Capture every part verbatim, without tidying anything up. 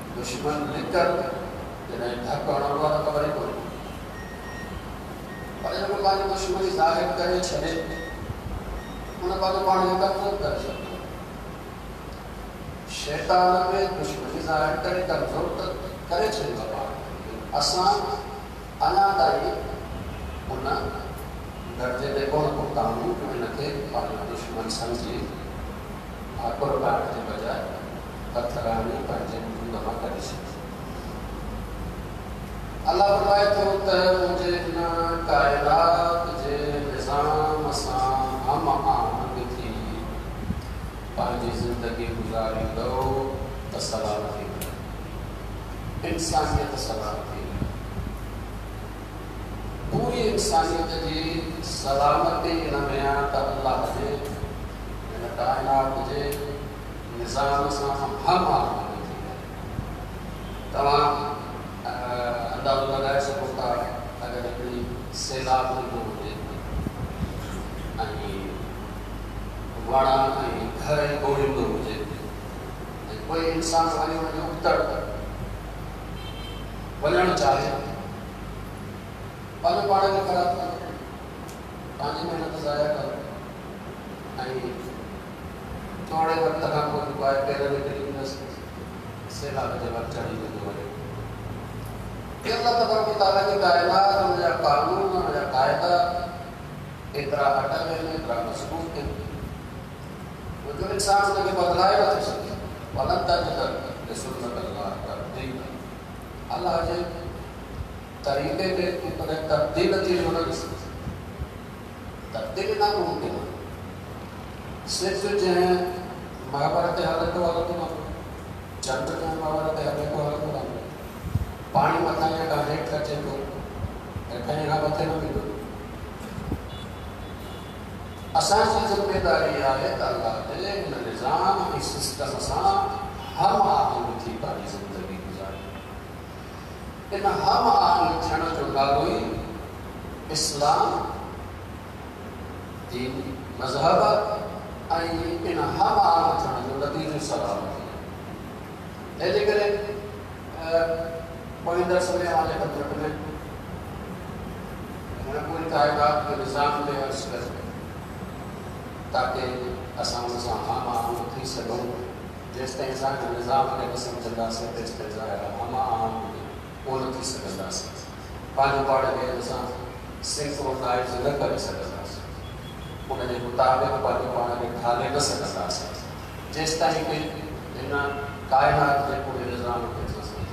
दुश्मन निकर जने ढकण वाला खबर ही कोई पर जब पानी दुश्मनी जाहिर करे छे उन बात पानी का कब कर सकते शैतान में दुश्मनी जाहिर करे कमजोर करे छे बाबा आसान अनादाई उन दर्जे दे कोन को कानून को इनके पानी दुश्मन समझी आकर बात के बजाय पत्थराने पर जब नवा कर सकते अल्लाह फरमाए तो त मुझे ना कायनात जे निजाम सा हम आमद थी पांजी जिंदगी गुजारी दो तसलामती इंसानियत सलामती पूरी इंसानियत जी सलामती नमया त अल्लाह जे इन कायनात जे निजाम सा हम आमद थी तमाम अंदाज़ो लगाए सको था अगर हिकिड़ी सैलाब ईंदो हुजे ऐं वण ऐं घर ॻोड़ींदो हुजे ऐं कोई इंसान वञी वञी उतड़ वञणु चाहे पंहिंजो पाण खे ख़राबु कयो पंहिंजी महिनत ज़ाया कयो ऐं थोरे वक़्त खां पोइ जेको आहे पेर निकिरी वेंदसि सैलाब जे वक़्तु चढ़ी वेंदो वञे अल्लाह तबारक व तआला की कायनात उनजा कानून उनजा कायदा एतिरा अटल आहिनि एतिरा मज़बूत आहिनि जो इंसान उनखे बदिलाए नथो सघे वलन तजिद लिसुन्नत अल्लाह तब्दीला अल्लाह जे तरीक़े में तूं कॾहिं तब्दील थी न ॾिसी तब्दीली नामुमकिन आहे सिर्फ़ जंहिं महाभारत हलंदो हलंदो न चंड जंहिं महाभारत हलंदो हलंदो न पानी मथा का हेठ अचे तो कहीं का मथे न मिलो असांजी जिम्मेदारी है अल्लाह दे इन निजाम इस सिस्टम सा हम आहिन थी पानी जिंदगी गुजारी इन हम आहिन थियण जो नालो ही इस्लाम दीन मजहब ऐं इन हम आहिन थियण जो नतीजो सलामती है जेकॾहिं कोई दर समय वाले कंट्रक्ट में मैंने पूरी कायनात के निज़ाम में अर्ज कर ताकि असां उन सां हम आहिन थी सघूं जेसि ताईं असांखे निज़ाम खे न सम्झंदासीं तेसि ताईं ज़ाहिर हम आहिन कोन थी सघंदासीं पंहिंजो पाण खे असां सिंक्रोनाइज़ न करे सघंदासीं उन जे मुताबिक़ पंहिंजो पाण खे ढाले न सघंदासीं जेसि ताईं कि हिन कायनात जे पूरे निज़ाम खे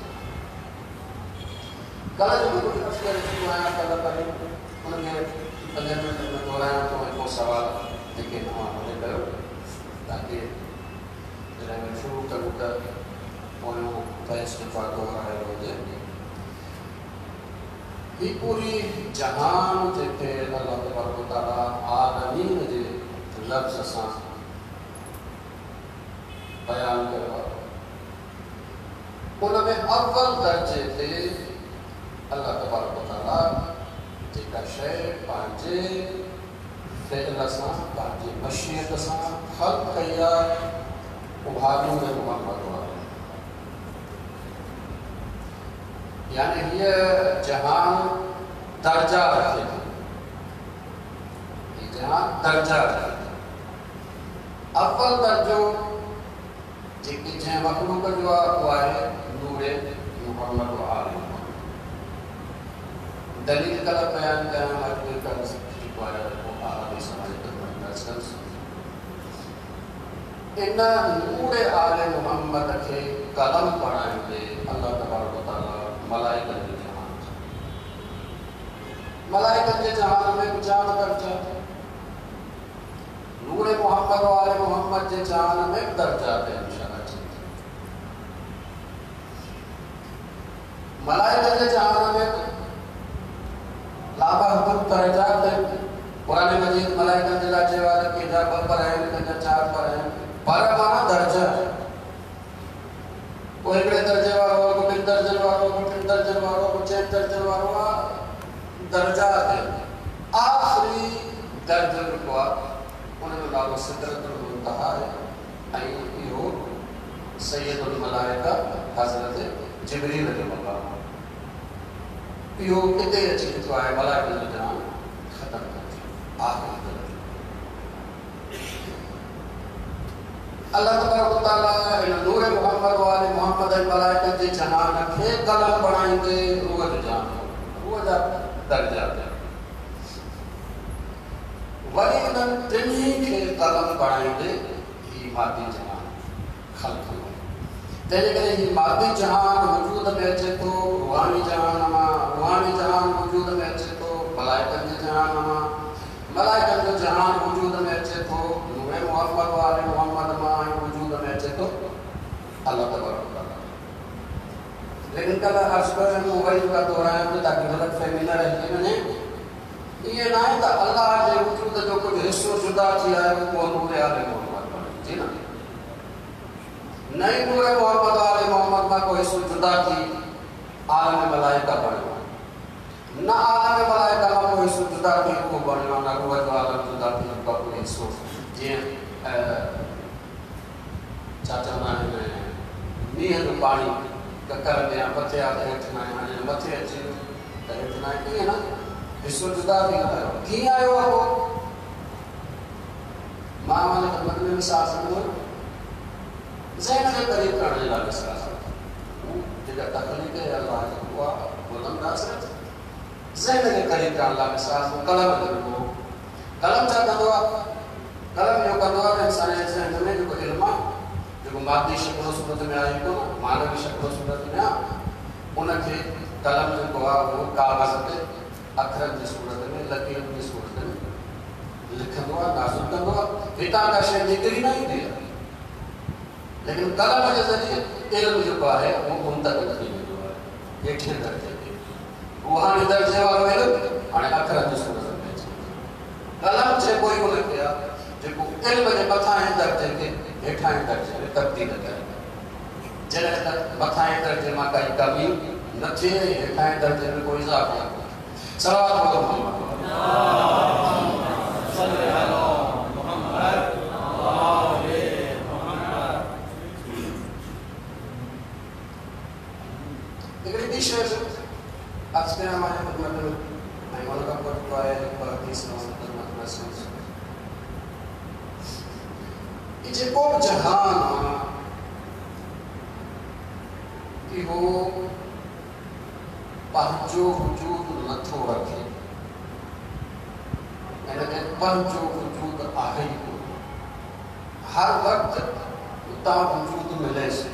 कल जो भी कुछ अर्ज करे चुको आहियां कल करे उनखे पंज मिनट में दोहरायां थो हिकिड़ो सवाल जेके तव्हां हुन कयो ताकी जॾहिं में शुरू करूं त पोयों बहस दफ़ा दोहरायो हुजे ही पूरी जहान जेके अल्लाह तबारक व तआला आलमीन जे लफ़्ज़ सां बयान कयो आहे उन में अव्वल दर्जे ते अल्लाह तबारक व तआला जेका शइ पंहिंजे फ़इल सां पंहिंजी मशीयत सां ख़ल्क़ कई आहे उहा नूर मुहम्मद आहे यानी हीअ जहान दर्जा रखे थी हीअ जहान दर्जा रखे थी अव्वल दर्जो जेकी जंहिं मख़लूक़ जो आहे उहो आहे नूर मुहम्मद आहे दलील कल बयान करण मजबूर कर ठीक वाला को आले समाज के दर्शन इन नूर आले मोहम्मद के कलम पढ़ाएंगे अल्लाह तबारक व तआला मलाइका के जहान मलाइका के जहान में जान दर्जा नूर मोहम्मद आले मोहम्मद के जहान में दर्जा है इंशाअल्लाह मलाइका के जहान में लाभा हुकुम दर्जात कुरान मजीद मलाइका जिला जेवारे के जा पर है के चार पर है पर माना दर्जा कोई बड़े दर्जे वालों को टिक दर्जे वालों को टिक दर्जे वालों को चेक दर्जे वालों का दर्जा है आखिरी दर्जे को उन्हें नाम सिदरतुल मुंतहा है आई यो सैयदुल मलाइका हज़रत जिब्रील जो मक़ाम इहो किथे अची चुको आहे मलाइकनि जो जान ख़त्म कर आख़िरी अल्लाह तबारक व तआला इन नूर मोहम्मद वाले मोहम्मद ऐं मलाइकनि जे जहान खे कलम बणाईंदे रूह जो जान रूह जा दर्जा वरी इन्हनि टिन्ही खे कलम बणाईंदे ही मादी जहान ख़ल्क़ तंहिंजे करे ही मादी जहान वजूद में अचे थो रूहानी जहान मां रूहानी जहान वजूद में अचे थो मलाइकनि जे जहान मां मलाइकनि जो जहान वजूद में अचे थो नूर मोहम्मद वाले मोहम्मद मां वजूद में अचे थो अल्लाह तबारक व तआला। लेकिन कल अर्ज़ कयो मोबाइल का दोहरायां ताकि ग़लत फहमी न रहिजी वञे ये ना है अल्लाह जे वजूद जो कुछ हिस्सो जुदा थी आहे वो नूर आले मोहम्मद बने जी ना नहीं नूर मोहम्मद आले मोहम्मद मां को हिस्सो जुदा थी आलम मलाइका बने ना आलम मलाइका मां को हिस्सो जुदा थी को बने ना रूह जो आलम जुदा थी को कोई हिस्सो जे चाचा ना मींहं जो पानी ककर में मथे आ हेठि ना हाणे मथे अची त हेठि ना कीअं न हिस्सो जुदा थी आयो कीअं आयो आहे मां माने मन में विश्वास न ज़हन जे करीब करण जे लाइ विश्वास जेका तकलीफ़ है अल्लाह जो हुआ बुलंद नासर ज़हन जे करीब करण लाइ विश्वास कलम जो कलम छा कंदो आहे कलम जो कंदो आहे इंसान जे ज़हन में जेको इल्मु आहे जेको मादी शक्ल सूरत में आहे कोन मानवी शक्ल सूरत में आहे उनखे कलम जेको आहे उहो कागज़ ते अखरनि जी सूरत में लकीरनि जी सूरत में लिखंदो आहे नाज़ुक कंदो आहे हितां का शइ निकिरी न ईंदी आहे लेकिन कलम के जरिए इल्म जो है वो मुंतकिल थी वेंदो आहे हेठिएं दर्जे ते रूहानी दर्जे वारो इल्म हाणे अखरनि जी सूरत में अची कलम जेको ई उनखे आहे जेको इल्म जे मथां दर्जे खे हेठां दर्जे में तब्दील करे जॾहिं तक मथां दर्जे मां काई कमी न थिए हेठां दर्जे में कोई इज़ाफ़ो न सलावत बोलो मोहम्मद सल्लल्लाहु अलैहि मोहम्मद आले मोहम्मद एकड़ी ॿी शइ अर्ज़ कयां मां खिदमत में ऐं उन खां पोइ जेको आहे जेको हदीस में जेको जहान आहे इहो पंहिंजो वजूद नथो रखे हिनखे पंहिंजो वजूद आहे ई कोन हर वक़्तु उतां वजूद मिलेसि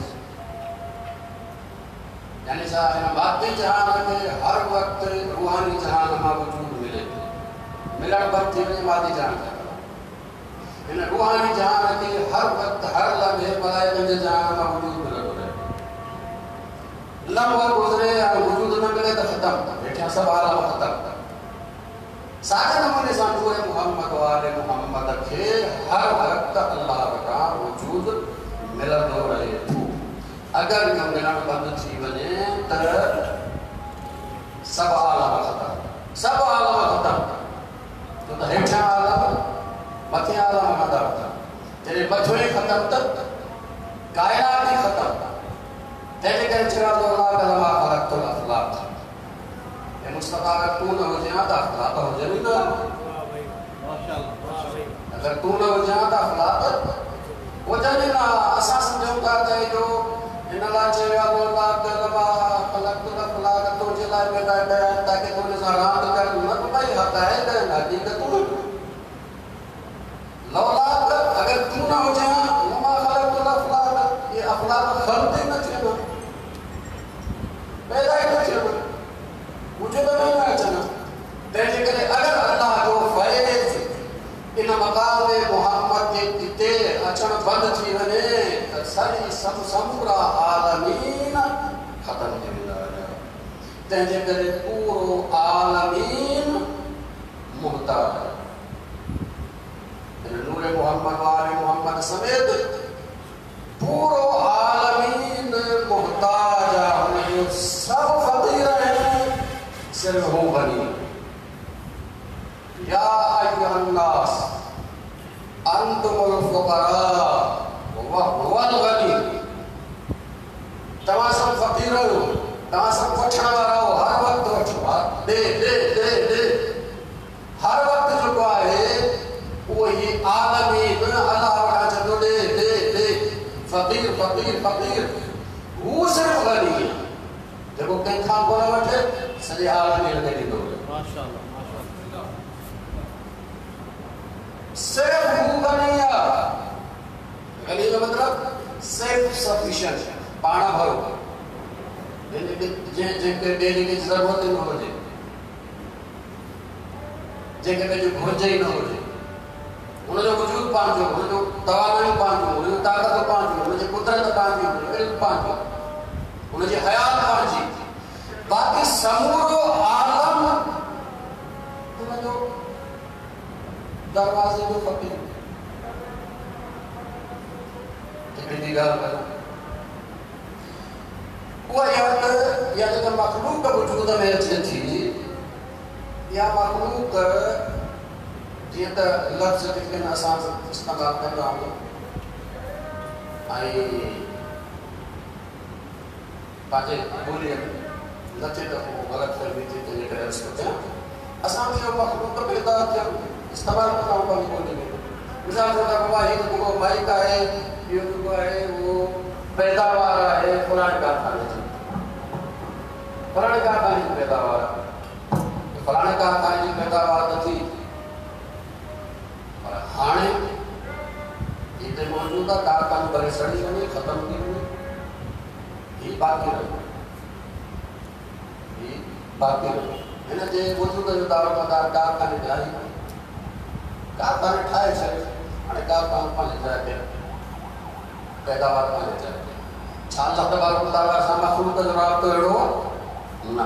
यानी छा हिन मादी जहान खे हर वक़्तु रूहानी जहान मां वजूद मिले थो मिलण बंदि थी वञे मादी जहान खे हिन रूहानी जहान खे हर वक़्तु हर लम्हे मलाइकनि जे जहान मां वजूद मिलंदो रहे लम्हो गुज़रे या वजूद न मिले तो खत्म हेठियां सब आलम खत्म सागे नमूने सां नूर मोहम्मद वाले मोहम्मद खे हर वक़्तु अल्लाह वटां वजूद मिलंदो रहे थो अगर इहो मिलण बंदि थी वञे त सब आलम खत्म सब आलम खत्म छो त हेठियां आलम मथे आलम खत्म जॾहिं मथियो ई ख़त्म त काइनात ई ख़त्म तंहिंजे करे चयो अल्लाह कलमा ख़लक़तुल अख़लाक़ ऐं मुस्तफ़ा अगर तू न हुजे हा त अख़लाक़ हुजनि ई न माशाअल्लाह अगर तू न हुजे हा त अख़लाक़ हुजनि ई न असां सम्झूं था त इहो हिन लाइ चयो अल्लाह कलमा ख़लक़तुल अख़लाक़ तुंहिंजे लाइ पैदा कया आहिनि ताकी तूं हुन सां रांदि कर न भई हक़ाइक़ आहिनि हक़ीक़तूं लौलाक अगर तू न हुजे हा वमा ख़लक़तुल अख़लाक़ ये अख़लाक़ ख़ल्क़ ई न थियनि पैदा ही न थियनि वजूद में न अचनि तंहिंजे करे अगर अल्लाह जो फैज़ इन मक़ाम मोहम्मद जे हिते अचणु बंदि थी वञे त सॼी सभु समूरा आलमीन ख़त्म थी वेंदा तंहिंजे करे पूरो आलमीन मुहताज नूर मोहम्मद वाले मोहम्मद समेत पूरो आलमीन मुहताज है सब फकीर हैं सिर्फ हूँ गनी या अय्युहन नास अंतुमुल फुकरा व हुवल गनी तव्हां के था कोन वठे सजे आलम में लगे दो माशाअल्लाह माशाअल्लाह सिर्फ भूख नहीं आ गली में मतलब सेल्फ सफिशिएंट पाना भरो जे जे जे के डेली की जरूरत न हो जे जे के जो घुर्जे ही न हो जे उन जो वजूद पांचो उन जो तवानाई पांचो उन जो ताकत पांचो उन जो कुदरत पांचो इल्म पांचो उन जो हयात पांची बाकी समूरो आलम उन जो दरवाजे जो फकीर कितनी गाल कर वो याद याद का मखलूक का वजूद में अचे थी या मखलूक जी त लफ्ज़ के असां इस्तेमाल कंदा आहियूं ऐं पंहिंजे ॿोलीअ में नचे त पोइ ग़लति फहमी थी तंहिंजे करे अर्ज़ु कयां असां बि इहो मखलूक पैदा थिया इस्तेमालु कंदा आहियूं पंहिंजी ॿोली में मिसाल के तौर पर हीअ जेको माइक आहे इहो जेको आहे उहो पैदावार आहे पुराणे कारखाने जी पुराणे कारखाने जी पैदावार फलाणे कारखाने जी पैदावार न थी हाणे इते मौजूदा कारखानो भले सड़ी वञे ख़त्म थी वञे ही बाक़ी रहे ही बाक़ी रहे हिन जे वजूद जो दारोमदार कारखाने ठाही कारखाने ठाहे छॾे हाणे कारखानो पंहिंजे जाइ ते पैदावार पंहिंजे जाइ ते छा अल्लाह तबारक व तआला सां मखलूक जो राब्तो अहिड़ो न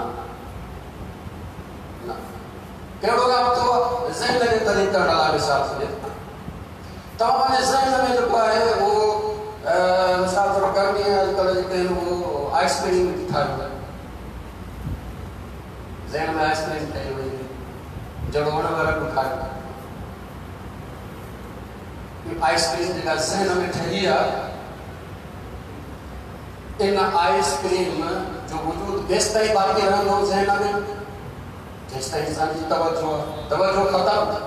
न कहिड़ो राब्तो ज़हन जे तरीक़े करण लाइ मिसाल छॾे तव्हां ज़हन में जेको आहे उहो मिसाल तौर गर्मी अॼुकल्ह जेके आहिनि उहो आइसक्रीम ठाहियूं ज़हन में आइसक्रीम ठही वई जहिड़ो हुन में रंग ठाहियो आइसक्रीम जेका ज़हन में ठही आहे इन आइसक्रीम जो वजूद केसि ताईं बाक़ी रहंदो ज़हन में जेसि ताईं इंसान जी तवज्जो आहे तवज्जो ख़तमु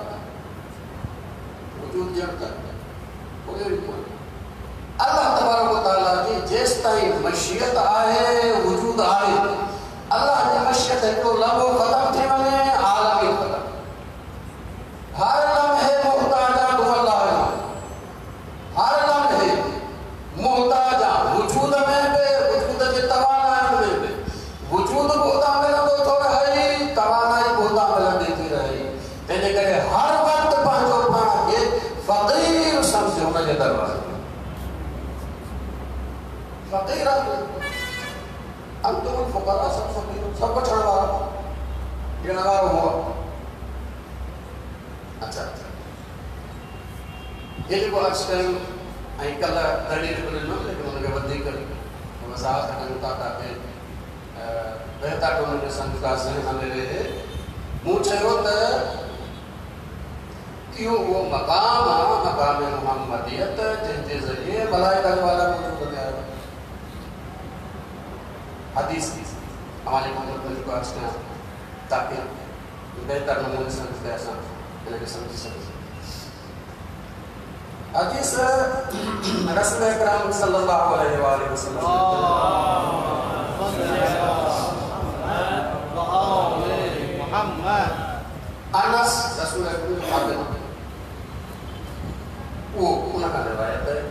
वजूद ॼण त कोई कोन्हे अल्लाह तबारक व तआला जी जेसि ताईं मशीयत आहे वजूद आहे अल्लाह जी मशीयत हिकिड़ो लम्हो ख़तमु थी वञे आलम ई ख़तमु हर लम्हे मुहताज आहे अल्लाह जो हर लम्हे मुहताज आहे वजूद में बि वजूद जे तवानाई में बि वजूद कोता मिलंदो थो रहे तवानाई कोता मिलंदी थी रहे तंहिंजे करे हर वक़्तु पंहिंजो पाण खे फ़क़ीर सम्झो हुन जे दरबार में फ़क़ीर अंतुम फुक़रा सब फ़क़ीर सब वठण वारा ॾियण वारो हुआ अच्छा ये जेको अर्ज़ु कयूं ऐं कल्ह दलील बि ॾिनो लेकिन हुनखे वधीक वज़ाहत कयूं था ताकी बहितर हुनखे सम्झा ज़हन में रहे मूं चयो त इहो उहो मक़ाम आहे मक़ाम मुहम्मदियत जंहिंजे ज़रिए मलाइका जो आलम वजूद में आयो हदीस हमारे मोहम्मद में जेको अर्ज़ु कयां ताकी बहितर नमूने सम्झ असां हिनखे सम्झी सघूं हदीस रसूल अकरम सल्लल्लाहु अलैहि वसल्लम अनस रसूल अकरम वो उनका रिवायत है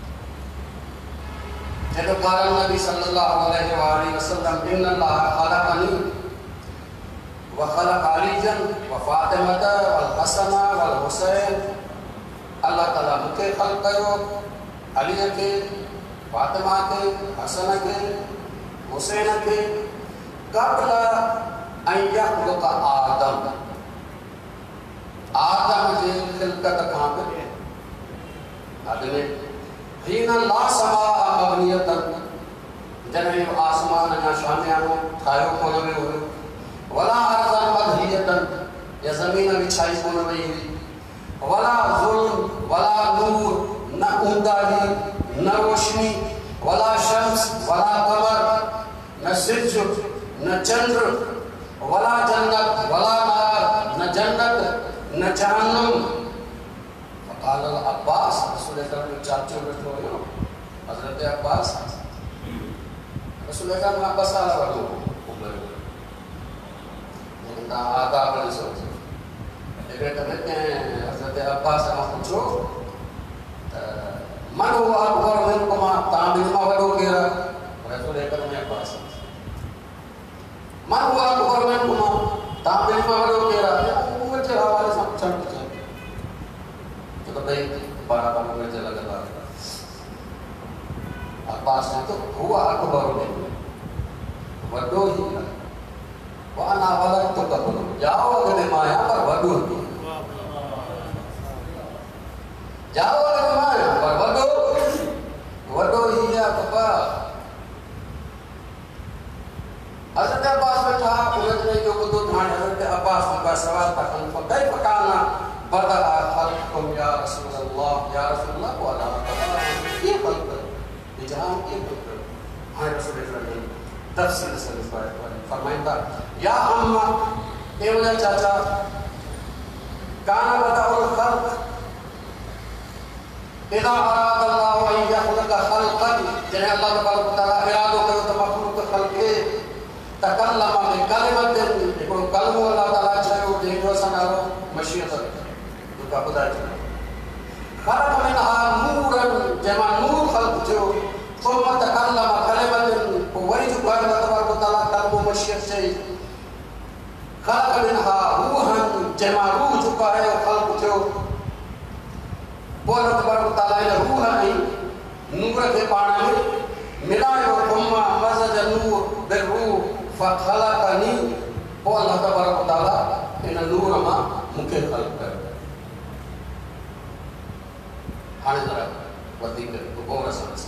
जब क़ाल नबी सल्लल्लाहु अलैहि वसल्लम इन्नल्लाह खलक़नी व खलक़ अलीजन व फातिमत वल हसन वल हुसैन अल्लाह ताला मुखे खल्क़ कयो अली के फातिमा के हसन के हुसैन के क़ब्ल अन यख़्लुक़ आदम आदम जे खिलकत खां पहले अगले हीन ला समा मबनियतन जॾहिं आसमान जा शामियानो ठाहियो कोन वियो हुयो वला अर्ज़न मदहियतन या ज़मीन विछाई कोन वई हुई वला ज़ुल्म वला नूर न ऊंदाही न रोशनी वला शम्स वला कमर न सिज न चंद्र वला जन्नत वला नार न जन्नत न जहन्नम क़ाल अब्बास रसूल अकरम जो चाचो बैठो हुयो हज़रत अब्बास रसूल अकरम अब्बास आला वॾो लेकिन ता आका पर सो एक कहते हैं हजरत अब्बास ने पूछो मन हुआ अकबर मिनकुम ताबिन मा वडो केरा रसूल अकरम अब्बास मन हुआ अकबर मिनकुम ताबिन मा वडो केरा उम्र के हवाले से पूछन तो भाई बारह बारह में चला गया अब्बास ने तो हुआ अकबर में वडो ही वाना वाला तो कबलो जाओ अगले माया पर वडो जाओ अगले माया पर वडो वडो ही है बाबा हज़रत अब्बास में था उन्होंने जो को दो ध्यान हज़रत अब्बास का सवाल था कौन कई पकाना बता खल्कुम या रसूल अल्लाह या रसूल अल्लाह को अल्लाह ये खल्क इजहार के पुत्र है रसूल अल्लाह तफसील से फरमाता या अम्मा ए वजह चाचा काना बताओ खल्क इदा अराद अल्लाह अन यखलक खल्कन जने अल्लाह तबारक व तआला इरादो करो तो मखलूक खल्के तकल्लम बि कलिमतिन एको कलमो अल्लाह तआला चयो देखो सनारो मशीयत तो का खुदा चयो खलक मिनहा नूरन जमा नूर खल्क जो ثم تكلم كلمة ووجه قال تبارك وتعالى كلمة مشيئة شيء خلق منها روحا جمع روح چکا ہے اور خلق جو بول تبارک وتعالى نے روح ہے نور کے پانا میں ملائے اور ثم مزج النور بالروح فخلقني وہ اللہ تبارک وتعالى ان نور ما مکھے خلق کر ہانے ذرا ودیک تو بہت رسول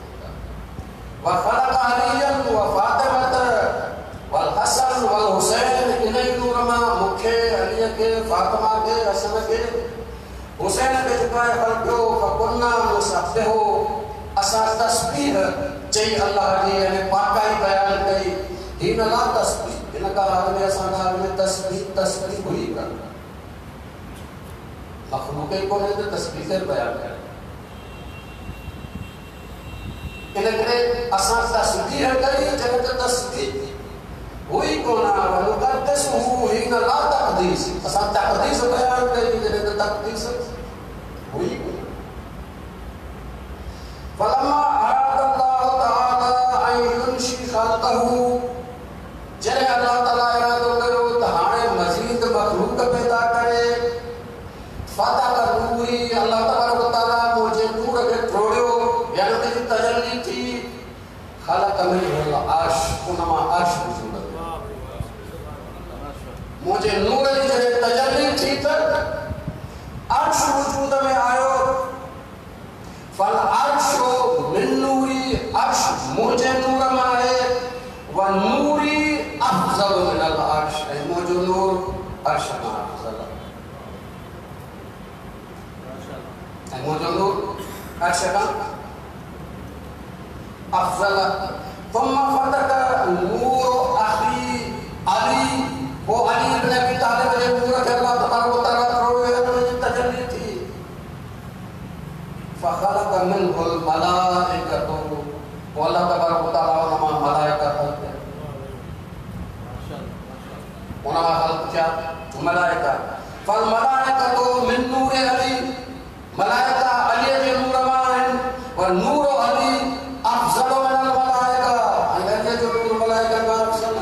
وخلق عليا وفاطمة والحسن والحسين إني نورما مكة علي के फातिमा के हसन के हुसैन के चुकाए खल्को फकुन्ना मुसब्बिहो असा तस्बीह चई अल्लाह जी ने पाकाई बयान कई ही न ला तस्बीह इन का हाल में असा हाल में तस्बीह तस्बीह हुई कर मखलूक को ने तस्बीह से बयान कर इनकरे असा तस्बीह कई जब तस्बीह हुई कोना वनुकद्दस हुई न ला तकदीस असा तकदीस बयान कई जब तकदीस हुई फलमा अराद अल्लाह ताला अन युनशी खल्कहु जरे अल्लाह ताला इरादो कयो त हाने मजीद मखलूक पैदा करे फता कर नूरी अल्लाह तबारक व तआला मुझे नूर के छोड़ियो यानी कि तजल्ली थी खलक मिनहुल अर्श उनमा अर्श वजूद मुझे नूर की जगह तजल्ली थी तक अर्श वजूद में आयो फल अर्श मिन नूरी अर्श मुझे नूर में है व नूरी अफजल मिन अल अर्श है मुझे नूर अर्श में अफजल है मुझे नूर अर्श में अफजल ثم فتك नूर अखी अली वो अली इब्न अबी तालिब ने नूर के अल्लाह तबारक व तआला रोए तजल्ली थी फखलक मिनहुल मलाइकतु वो अल्लाह तबारक व तआला उनमा मलाइका खल्क उनमा खल्क क्या मलाइका फल मलाइकतु मिन नूर अली मलाइका अली के नूर में और नूर अली अफजल मिन अल मलाइका अगर जो नूर मलाइका का अफजल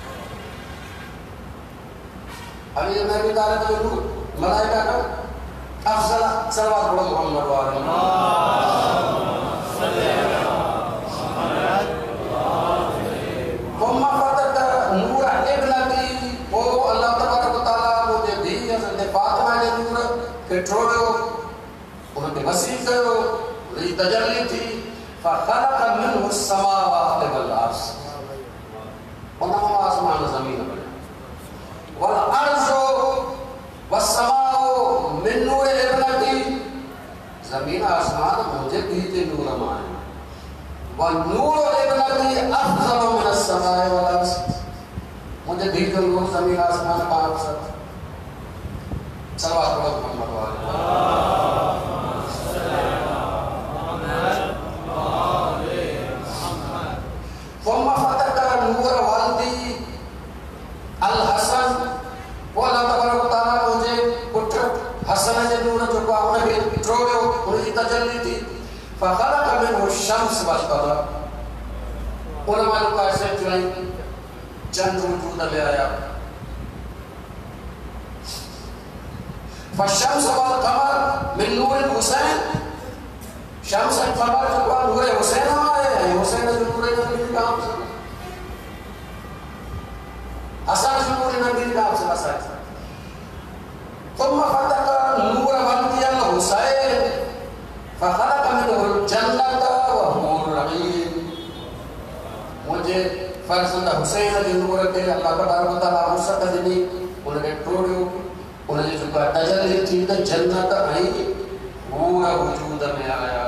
अली इब्न अबी तालिब के नूर मलाइका का अफजल सल्लल्लाहु अलैहि मोहम्मद व अल्लाहुम्मा सल्ली अला मुहम्मद ثم فتك नूर इब्न अबी वो अल्लाह तबारक व तआला मुझे दी हज़रत फातिमा ने नूर के छोड़ो उनके वसील करो उनकी तजल्ली थी फखलक मिनहु समावात वल अर्श उन्होंने आसमान ज़मीन बनाया वल अर्श वस्समाउ मिन नूर इब्न अबी ज़मीन आसमान मुझे भी थे नूर में व नूर इब्न अबी अफजल मिन अस्समाए वल अर्श मुझे भी थे नूर ज़मीन आसमान का अफजल सल्लल्लाहु अलैहि मोहम्मद व अल्लाहुम्मा ثم فتك नूर वालदी फशम्स वल कमर उलमा का से चुई चंद वजूद ले आया फशम्स वल कमर मिन नूर हुसैन शम्स और कमर जो का नूर हुसैन आए हुसैन जो नूर नबी का नाम से असल जो नूर नबी का नाम से असल तुम फतक नूर वल्दी अल हुसैन फखलक मिनहु अल जन्नत व हूर रहीम मुझे फरजंद हुसैन जो नूर के अल्लाह तबारक व तआला मुसद दिनी उन्हें टोड़ियो उन्हें जो का तजल्ली थी त जन्नत आई पूरा वजूद में आया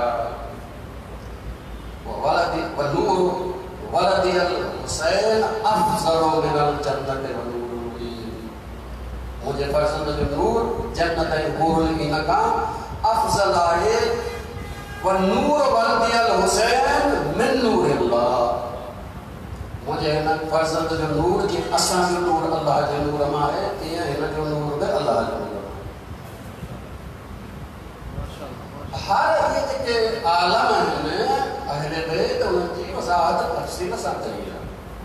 वलदी वनूर वलदी अल हुसैन अफजल मिन अल जन्नत व नूर मुझे फरजंद जो नूर जन्नत है हूर इनका अफजल है व नूर वलदी अल हुसैन मिन नूर अल्लाह मुझे ना फरजंद जो नूर की असा जो नूर अल्लाह जो नूर मा है ये है जो नूर है अल्लाह जो हर एक के आलम में अहले बैत उनकी वजाहत तफसील से चाहिए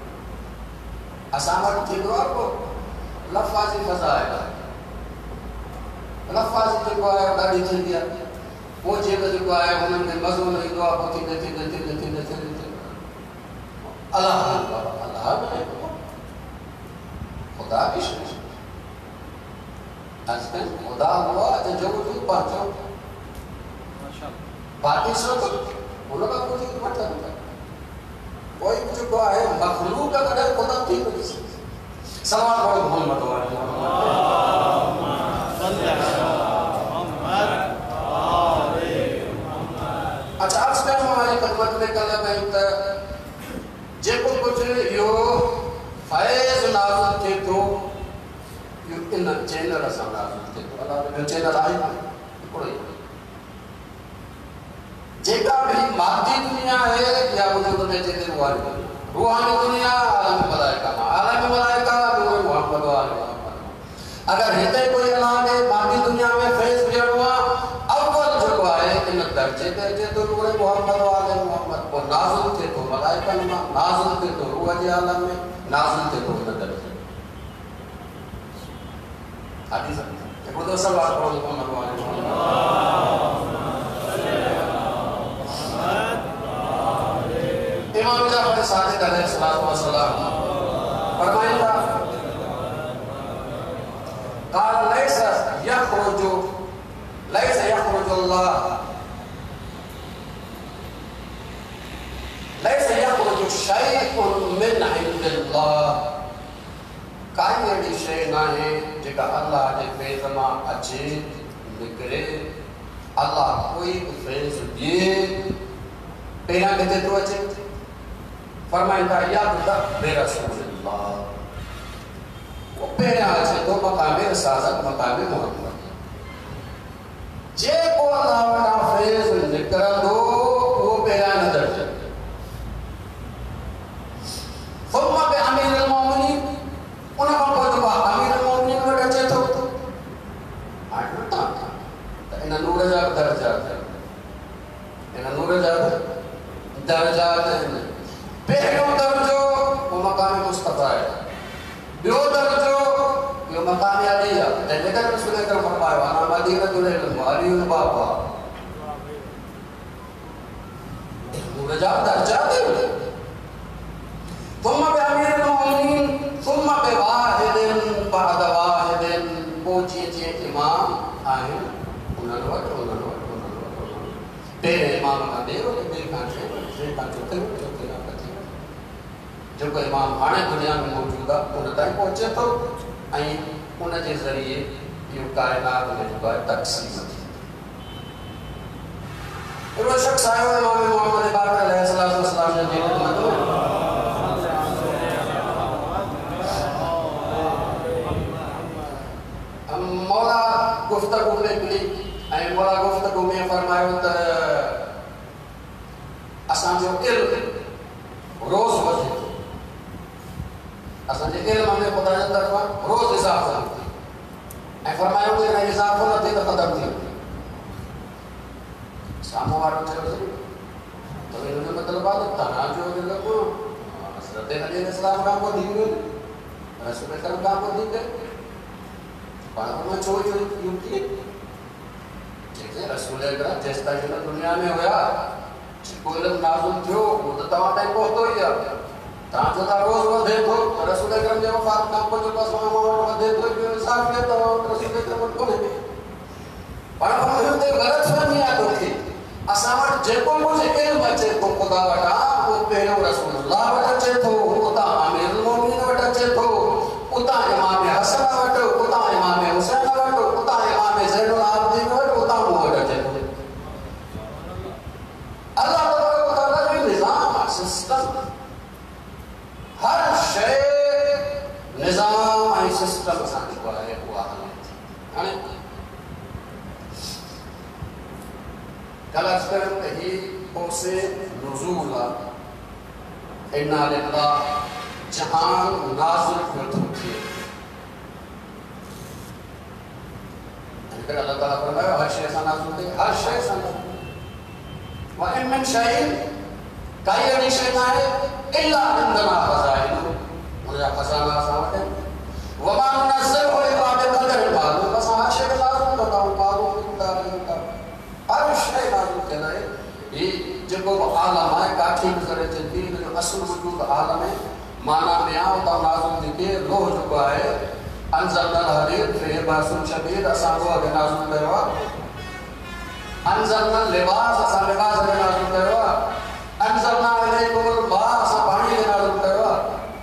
असामत थी दो को लफ्ज़ी फजाइल लफ्ज़ी तो को है दादी थी दिया वो जे जो को है उन्होंने मज़ो नहीं दो को थी थी थी थी थी थी अल्लाह अल्लाह में खुदा की शरीफ आजकल खुदा हुआ जो जो पाँचों बाकी सब उन्होंने का कुछ मतलब नहीं कोई कुछ को है मखलूक का कदर खुदा ठीक नहीं सवाल पढ़ो मोहम्मद वाले अच्छा आज का हमारी खिदमत में कल में जे को कुछ यो फैज नाज़िल थे तो यो इन चैनल असां नाज़िल थे तो अल्लाह ने चैनल आई कोई जेका भी मादी दुनिया है या वजूद में जेते रूहानी रूहानी दुनिया आलम मलाइका आलम मलाइका नूर मोहम्मद वाले अगर हिते कोई अल्लाह ने मादी दुनिया में फैज दिया अव्वल जो है इन दर्जे पे जे तो नूर मोहम्मद वाले मोहम्मद को नाज़िल थे तो मलाइका में नाज़िल थे तो रूह के आलम में नाज़िल थे तो इन दर्जे हदीस है वो तो सवाल पढ़ो मोहम्मद वाले इमाम जाफर सादिक अलैहिस्सलातु वस्सलाम फरमाया قال ليس يخرج ليس يخرج الله ليس يخرج شيء من عند الله काई अड़ी शय ना है जेका अल्लाह के फैज़ मां अचे निकरे अल्लाह कोई फैज़ दिए पेरा किथे तो अचे फरमाइंदा या बे रसूलुल्लाह वो पेरा अचे तो मकाम रसालत मकाम मोहम्मद जे को अल्लाह वटा फैज़ निकरंदो वो पेरा न दर्ज फरमा बे अमीर अल मोमिनीन उन को तो अमीर अल मोमिनीन वटा अचे तो आटा त इन नूर जा दर्जा इन नूर जा दर्जा पहलो दर्जो वो मकाम मुस्तफा है दो दर्जो यो मकाम अली है लेकिन रसूल अकरम फरमाया वाना मदीनतुल इल्म अली बाबा नूर जा दर्जा दे तुम बे अमीर मोमिनीन तुम बे वाहिदिन बाद वाहिदिन पहुंचे जे इमाम आए उन्होंने वट उन्होंने वट उन्होंने वट तेरे इमाम का देव के का से का चुते चुते जो को इमाम हाने दुनिया में मौजूद है उन ताई पहुंचे तो आई उन जे जरिए यो कायनात में जो है तकसीम थी वो शख्स आयो इमाम मोहम्मद बाकर अलैहिस्सलातु वस्सलाम ने जी हम मौला गुफ्तगू में मिली आई मौला गुफ्तगू में फरमायो त असां जो इल्म रोज वधे असां जे इल्म में खुदा जे तरफां रोज इज़ाफ़ो ऐं फरमायो कि न इज़ाफ़ो न थिए त ख़तम थी साम्हूं वारो चयो त तो इन्होंने मतलब बात तना जो जगह को हज़रत अली अलैहिस्सलाम का को दी गई रसूल अकरम का को दी गई बात में चोरी युक्ति जैसे रसूल अकरम जैसा जो दुनिया में हुआ कोई लोग नाजुल थियो वो तो तवा टाइम को तो ही ता जो ता रोज रोज देखो रसूल अकरम जब बात काम को जो बस वहां वहां देखो जो इंसाफ के तो रसूल अकरम को नहीं पर हम दे गलत फहमी आ तो थी असावट जेको मुझे इल्म अचे तो खुदा वटा वो पहिरो रसूलुल्लाह वटा चे थो उता अमीरुल मोमिनीन वटा चे थो उता इमाम हसन वटा उता इमाम हुसैन वटा उता इमाम ज़ैनुल आबिदीन वटा उता वो वटा चे थो अल्लाह तबारक व तआला जो निजाम सिस्टम हर शय निजाम ऐं सिस्टम सां जेको आहे उहा हले थी हाणे कलाश करण त ही पोसे नुज़ूल आहे इन्ना लिल्लाह जहान नाज़िल थियो थो थिए अल्लाह ताला फरमायो हर शय सां नाज़िल थिए हर शय सां व इन मिन शैइन काई अहिड़ी शइ न आहे इल्ला इंदना ख़ज़ाइन उनजा ख़ज़ाना असां वटि व मा नुनज़्ज़िलु इल्ला बिक़दरिन मालूम असां हर शइ खे नाज़िल कंदा आहियूं मालूम मिक़दार हर शइ नाज़िल थियल आहे ही जेको बि आलम आहे काठी गुज़रे थी जो असुल वजूद आलम है माना में आ उता नाज़िल थी थिए लोह जेको आहे अंज़लनल हदीद फी बासुन शदीद असां लोह खे नाज़िल कयो आहे अंज़लनल लिबास असां लिबास खे नाज़िल कयो आहे अंज़लना इलैकुमुल माअ असां पाणी खे नाज़िल कयो आहे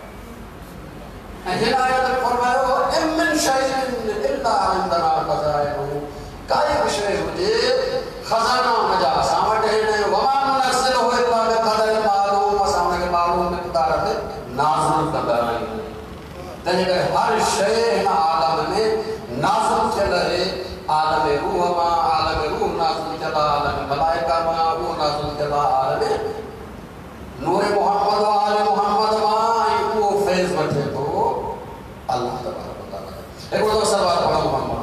ऐं हिन आयत में फरमायो इन मिन शैइन इल्ला इंदना ख़ज़ाइनु काई बि शइ हुजे खजाना मजा सामने ने वमा मुनज़्ज़िल हो इल्ला बिक़दर मालूम सामने मालूम मिक़दार है नाज़िल कंदा आहियूं तंहिं करे हर शइ हिन आलम में नाज़िल थियल आहे आलम रूह मां आलम रूह नाज़िल थियल आहे आलम मलाइका मां रूह नाज़िल थियल आहे आलम नूर मोहम्मद व आल मोहम्मद मां ऐं उहो फैज़ वठे थो अल्लाह तबारक व तआला हिकिड़ो दफ़ो सलवात पढ़ो मोहम्मद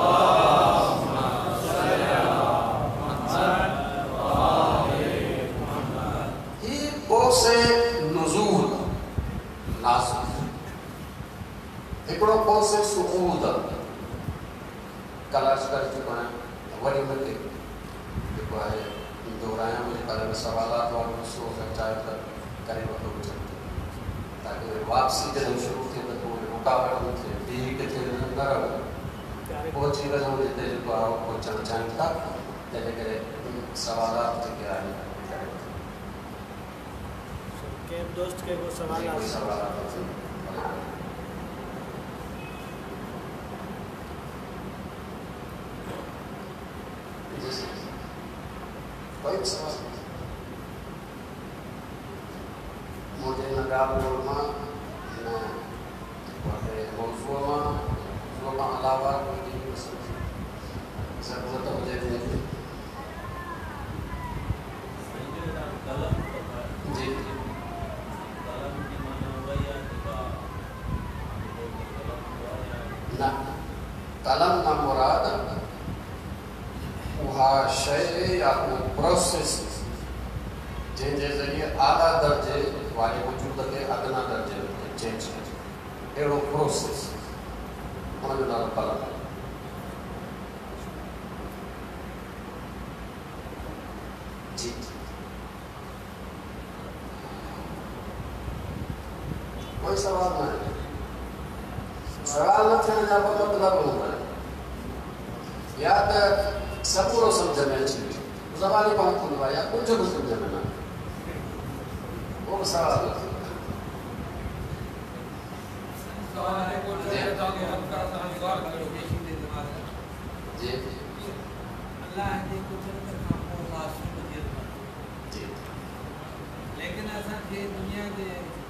से नुज़ूल नाज़िल हिकिड़ो को से सुऊद कलाश कर चुको आहियां वरी मिले जेको आहे दोहरायां मुंहिंजे बारे में सवालात वारो हिसो चाहे त करे वठो ताकि वापसी जॾहिं शुरू थिए त पोइ रुकावट न थिए ॿी किथे न रहे पहुची वञूं जिते जेको आहे पहुचणु चाहिनि था तंहिं करे सवालात जेके आहिनि एक दोस्त के वो सवाल आ सवाल कोई सवाल मुझे नगाब बोलना ना वाले मौजूदा मौजूदा अलावा कोई ज़रूरत मुझे नहीं जी ना कलम ना मुराद वहा शय या वो प्रोसेस जंहिंजे ज़रिए आला दर्जे वाले वजूद खे अदना दर्जे में चेंज कजे अहिड़ो प्रोसेस हुनजो नालो कलम जी कोई सवाल न है सवाल न थियण जा मतलब हूंदा आहिनि या त सबूरो सम्झ में अची वियो ज़बानी पाण थींदो आहे या कुझु बि सम्झ में न उहो बि सवाल न जी लेकिन असांखे दुनिया जे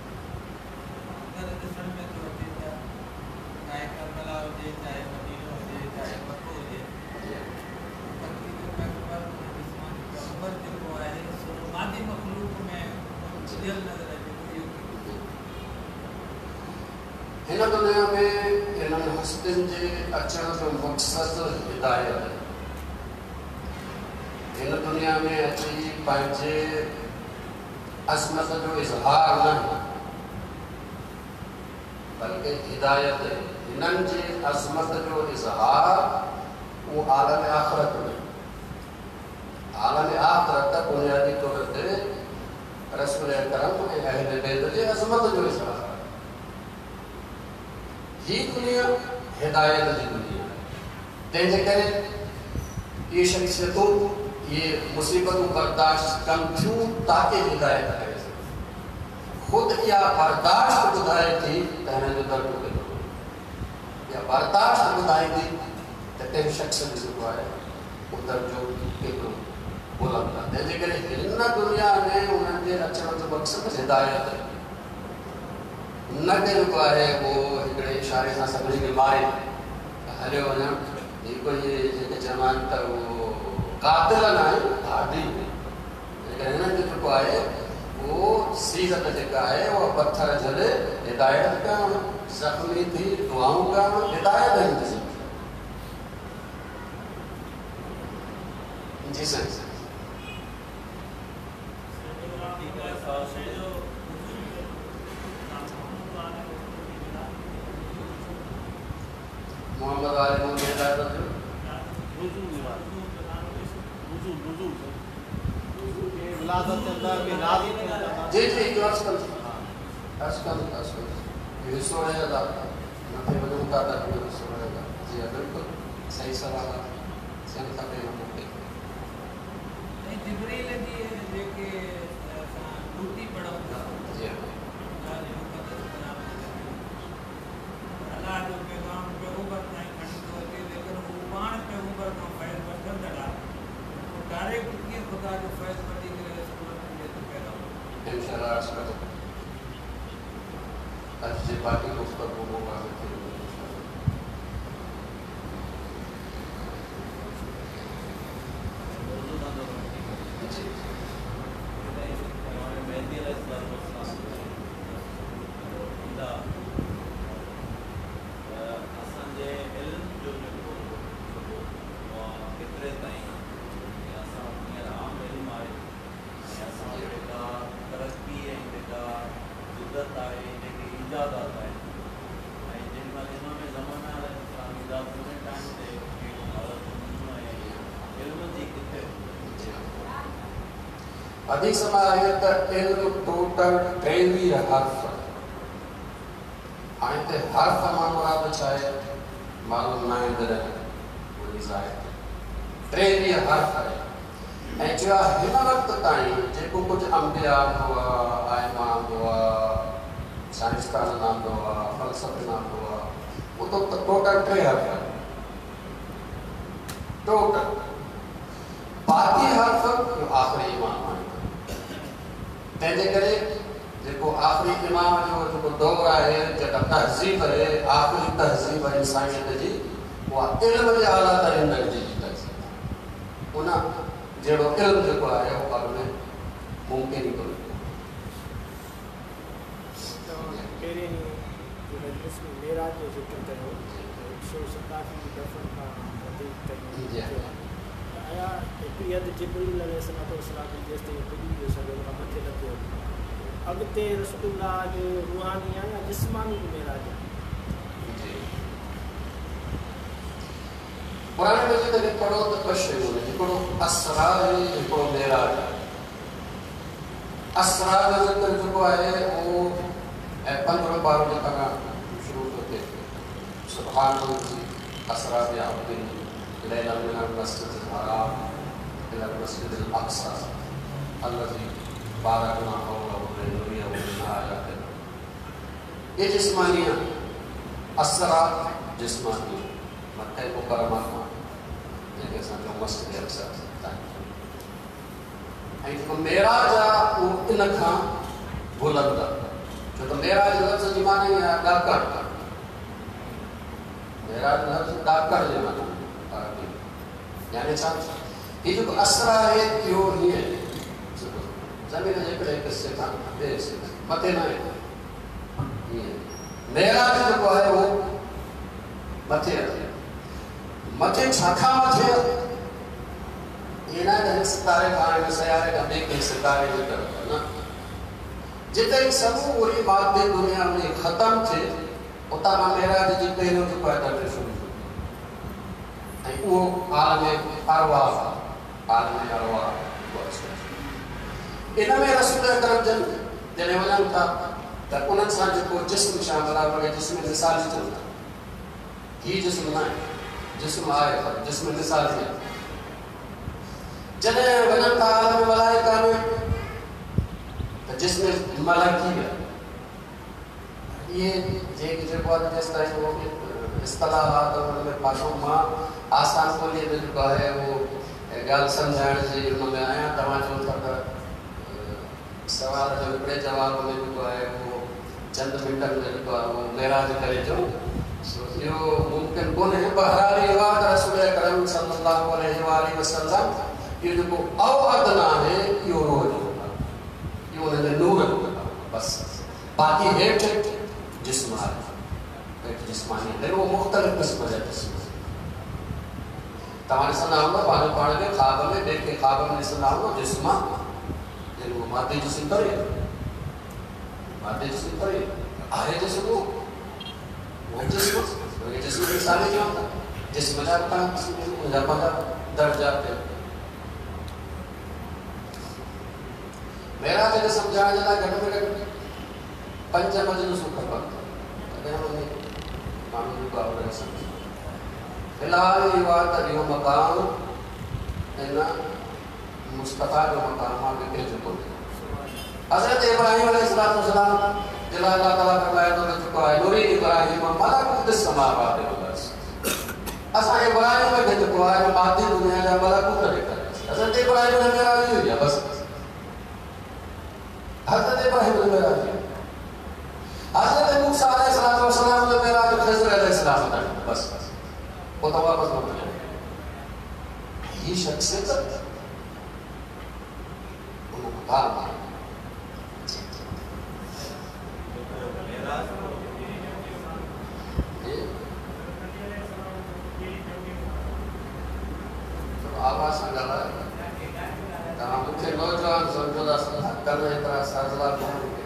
चाहे करबला हुजे चाहे मदीनो हुजे चाहे मक्को हुजे ख़बर जेको आहे सो मादी मखलूक में जुड़ियल नज़र अचे हिन दुनिया में इन्हनि हस्तियुनि जे अचण जो मक़सदु हिदायत हिन दुनिया में अची पंहिंजे असमत जो इजहार नहीं बल्कि हिदायत है। हिनन जी असमत जो इजहार वो आलम आखिरत में आलम आखिरत बुनियादी तौर ते रसूल करम ऐं अहले बैत जे असमत जो इजहार ही दुनिया हिदायत जी दुनिया तंहिंजे करे ये शख्सियतों ये मुसीबतों बर्दाश्त कम थियूं ताकि हिदायत करे खुद या बर्दाश्त बुधाए थी त हिन जो दर्द केतिरो या बर्दाश्त बुधाई थी त कंहिं शख्स जो जेको आहे उहो दर्जो केतिरो बुलंद आहे। तंहिंजे करे हिन दुनिया में उन्हनि जे अचण जो मक़सदु हिदायत आहे, न के जेको आहे उहो हिकिड़े इशारे सां सभिनी खे मारे हलियो वञणु। हिकु इहे जेके चवंदा आहिनि त उहो कातिल न आहे हादी, लेकिन हिननि जो जेको आहे वो सीरत जेका है वो पत्थर झले हिदायत करणु ज़ख्मी थी दुआऊं करणु हिदायत है। जी सर मोहम्मद वाले में हिदायत है जी जी आजकल आजकल आजकल ये सो रहेगा ना फिर वो का था कि सो रहेगा। जी बिल्कुल सही सवाल है सेंटा पे हम लोग नहीं जिब्रील जी लेके ड्यूटी पड़ा था जी अल्लाह जो पैगाम पैगंबर ताईं खणी थो अचे, लेकिन हू पाण पैगंबर खां फैज़ वठंदड़ आहे डायरेक्ट कीअं ख़ुदा जो फैज़ वठी करे इंशाल्लाह आजकल आज से बाकी पुस्तकों को होगा अधिक समय त इल्म टोटल टेवीह हर्फ हाणे ते हर्फ मां मुराद छा आहे मालूम न आहे अंदरि वॾी ज़ाहिर टेवीह हर्फ आहे ऐं चयो हिन वक़्त ताईं जेको कुझु अंबिया हुआ आइमा हुआ साइंसदान नाम हुआ फ़लसफ़े नाम हुआ उहो त टोटल टे हर्फ आहे टोटल बाक़ी हर्फ जो आख़िरी इमाम आहे। तंहिंजे करे जेको आख़िरी इमाम जो जेको दौर आहे जेका तहज़ीब आहे आख़िरी तहज़ीब आहे इंसानियत जी उहा इल्म जे आला तरीन दर्जे जी तहज़ीब उन जहिड़ो इल्मु जेको आहे उहो करण में मुमकिन ई कोन्हे। पहिरें मजलिस में मेराज जो ज़िक्र कयो हिकु सौ सतासी दफ़न खां वधीक आया हिकिड़ी हदि जिब्रील अलैहिस्सलाम जेसि ताईं पुॼी वियो सघे खां मथे न थियो अॻिते रसूलुल्लाह जो रूहानी आहे या जिस्मानी मेराज आहे। क़ुरान मजीद में पढ़ो त ॿ शयूं आहिनि हिकिड़ो असरा आहे हिकिड़ो मेराज आहे। असरा जो ज़िक्र जेको आहे उहो ऐं पंद्रहं ॿारहं जेका खां शुरू थो थिए सुभान असरा बि अब्दिन लैला मिनल मस्जिदिल हराम इलल मस्जिदिल अक़सा अल्लज़ी बारकना हौलहु लिनुरियहु मिन आयातिना। ये जिस्मानी असरा जिस्मानी मक्का मुकरमा जंहिंखे असां जो मस्जिद अक़सा ऐं जेको मेराज आहे उहो इन खां बुलंद आहे छो त मेराज लफ़्ज़ जी माना आहे ॾाकण मेराज लफ़्ज़ ॾाकण जे माना यानी छा ये जो असरा है क्यों नहीं है जमीन जे हिकिड़े हिस्से खां ॿिए हिस्से मथे न आहे ये मेराज जेको आहे उहो मथे आहे मथे छा खां मथे ये ना हिन सितारे खां हिन सियारे खां ॿिए कंहिं सितारे जे तरफ़ न जिते समूरी मादी दुनिया में खत्म थे उता मां मेराज जी पहिरियों जो पैदा शुरू थी ऐं उहो आलम अरवाह आलम अरवाह इन में रसूल अकरम जन जॾहिं वञनि था त उन्हनि सां जेको जिस्म शामिल आहे उनखे जिस्म मिसाली चवनि था हीउ जिस्म न आहे जिस्म आहे पर जिस्म मिसाली आहे जॾहिं वञनि था आलम मलाइका में त जिस्म मलकी आहे ये जेके जेको आहे जेसि ताईं उहो इस्तलाह आहे त उन में पाछो मां आसान खोलीअ में जेको आहे उहो ॻाल्हि सम्झाइण जी उन में आहियां तव्हां चओ था त सवाल जो हिकिड़े जवाब में जेको आहे उहो चंद मिंटनि में जेको आहे उहो मेराज करे ॾियूं इहो मुमकिन कोन्हे बहरहाल इहो आहे त रसूल अकरम सल्लल्लाहु अलैहि वसल्लम इहो जेको अवअदना आहे इहो रोज़ इहो हुन में नूर बसि बाक़ी हेठि जिस्म आहे हेठि जिस्मानी आहे उहो मुख़्तलिफ़ क़िस्म जा जिस्म तव्हां ॾिसंदा हूंदा पंहिंजो पाण खे ख़्वाब में ॿिए खे ख़्वाब में ॾिसंदा हूंदा जिस्म वो माते जिस्म करे माते जिस्म करे आहे जिस्म वो जिस्म वो जिस्म के सारे जो होता जिस्म जाता है पंहिंजा दर्जा पे मेरा जगह समझाइण जे लाइ घटि में घटि पंज मजलिसूं खपनि तॾहिं वञी माण्हू जेको आहे उनखे सम्झे फ़िलहाल इहो आहे त इहो मक़ाम हिन मुस्तफ़ा जो मक़ाम आहे कंहिंजो कोन्हे हज़रत इब्राहिम अलैहिस्सलाम जे लाइ अल्लाह ताला फरमाए थो त जेको आहे नूरी इब्राहिम मलकुत समावात वल अर्ज़ असां इब्राहिम खे जेको आहे मादी दुनिया जा मलकुत ॾेखारिया हज़रत इब्राहिम ने मेराज हुई आहे बसि हज़रत इब्राहिम ने मेराज हुई हज़रत मूसा अलैहिस्सलाम ने मेराज ख़िज़र अलैहिस्सलाम ताईं बसि पोइ त वापसि मोकिलियो हीअ शख़्सियत हाँ आवाज से गला तमाम मुझे नौजवान समझो दा कर रहे तरह साजला कौन के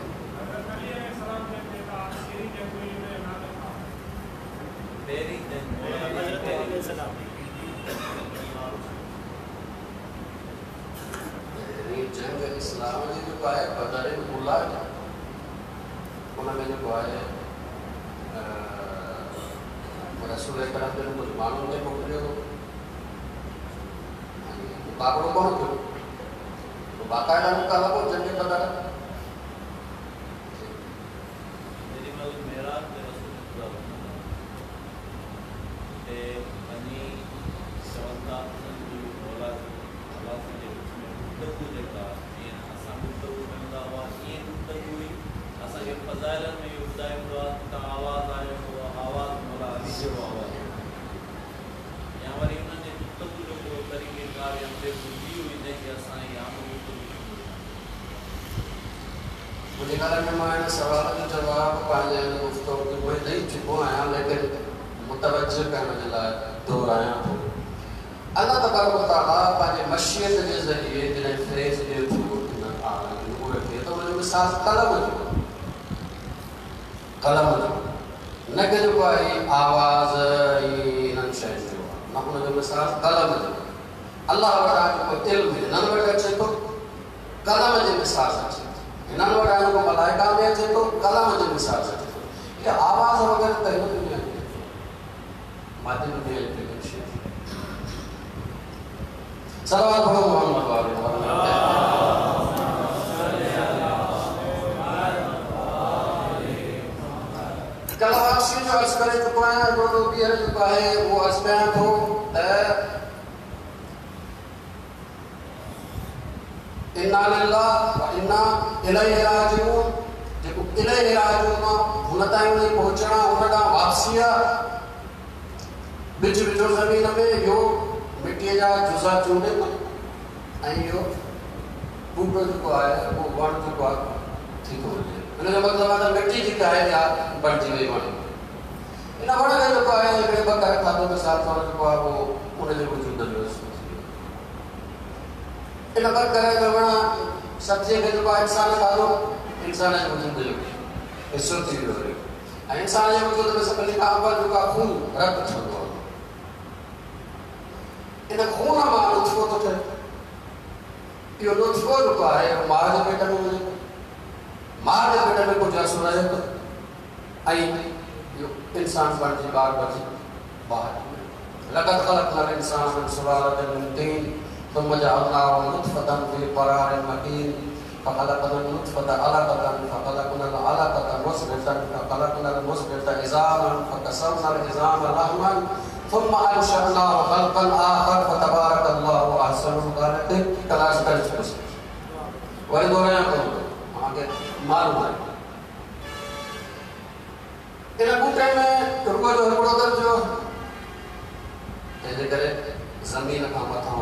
मेरी मेरी सलाम जंग इस्लाम जी जो है बदर उला उन्होंने जो है रसूल अकरम ने मुसलमानों ने मोकिलियो मुकाबलो कौन थियो तो बाकायदा मुकाबलो जंग बदर मेरी मल मेराज के रसूल ते बनी शवंता की औलाद औलाद के गुफ्तगू जेका जीअं असां गुफ्तगू कंदा हुआ ईअं गुफ्तगू हुई असांखे फज़ाइलनि में इहो ॿुधाईंदो आहे त आवाज़ु आयो उहो आवाज़ु मौला अली जो आवाज़ु या वरी उन्हनि जे गुफ्तगू जो को तरीक़ेकार या ॿिए ॿुधी हुई जंहिंखे असां इहा आम गुफ्तगू मुझे ख्याल में मैं सवाल जो जवाब पंहिंजे गुफ्तगू में ॾेई चुको आहियां लेकिन मुतवज्जो करण जे लाइ दोहरायां थो अल्लाह तबारक व तआला पंहिंजे मशीयत जे ज़रिए जॾहिं फैज़ ॾिए थो नूर खे त उनजो मिसाल कलम जो कलम जो न कि जेको आहे आवाज़ इन्हनि शयुनि जो न उनजो मिसाल कलम जो अल्लाह वटां जेको इल्मु हिननि वटि अचे थो कलम जे मिसाल अचे थो हिननि वटां जेको मलाइका में अचे थो कलम जे मिसाल अचे थो इहा आवाज़ वग़ैरह त हिन दुनिया में मादी दुनिया जी कोई शइ सलावत पढ़ो मोहम्मद वाले कल वापसी जो अर्ज़ करे चुको आहियां हिकिड़ो ॿीहर जेको आहे उहो अर्ज़ कयां थो त इन्ना लिल्लाह व इन्ना इलैहि राजिऊन जेको इलैहि राजिऊन हुन ताईं उन पहुचणा हुन ॾांहुं वापसी आहे बिच विझो ज़मीन में इहो मिटीअ जा जुज़ा चूंडे ऐं इहो ॿूटो जेको आहे उहो वण जेको आहे थी थो वञे हिनजो मतिलबु आहे त मिटी जेका आहे इहा बणिजी वई वण हिन वण खे जेको आहे हिकिड़े ॿ करे खाधो मिसाल तौरु जेको आहे उहो उनजे वजूद जो इन ॿ करे में वण सब्जीअ खे जेको आहे इंसान खाधो इंसान जो वजूद जो हिस्सो थी वियो आहे ऐं इंसान जे वजूद में सभिनी खां अव्वल जेको आहे खून रत ठहंदो आहे इन खून मां नुत्फ़ो थो थिए इहो नुत्फ़ो जेको आहे माउ जे पेट में वञे माउ जे पेट में कुझु असुर रहे थो ऐं इहो इंसान बणिजी ॿार बची ॿाहिरि लक़द ख़लक़नल इंसान मिन सुलालतिन मिन तीन ثم جعلناه نطفة في قرار مكين فخلقنا النطفة علقة فخلقنا العلقة مضغة فخلقنا المضغة عظاما فكسونا العظام لحما ثم أنشأناه خلقا آخر فتبارك الله أحسن الخالقين क्लास कर चुके हैं वही दोहराया करूँ आगे मालूम है इन बूटे में रुको जो रुको दर जो ऐसे करे जमीन का मथाओं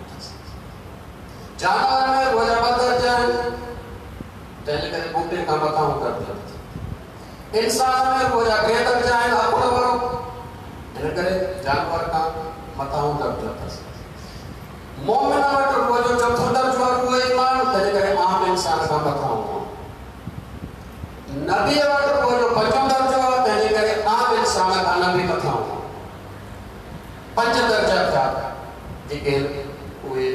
जानवर में रोजा बदल जाए तेरे करे बूटे का मथाओं कर दिया इंसान में रोजा के तक जाए अपने वरो तेरे करे जानवर का मथाओं कर दिया मोमिना वट रोजो चौथो दर्जो वो ईमान तेरे करे आम इंसान का मथाओं नबी वट रोजो पंजो दर्जो तेरे करे आम इंसान का नबी मथाओं पंज दर्जा क्या जेके उहे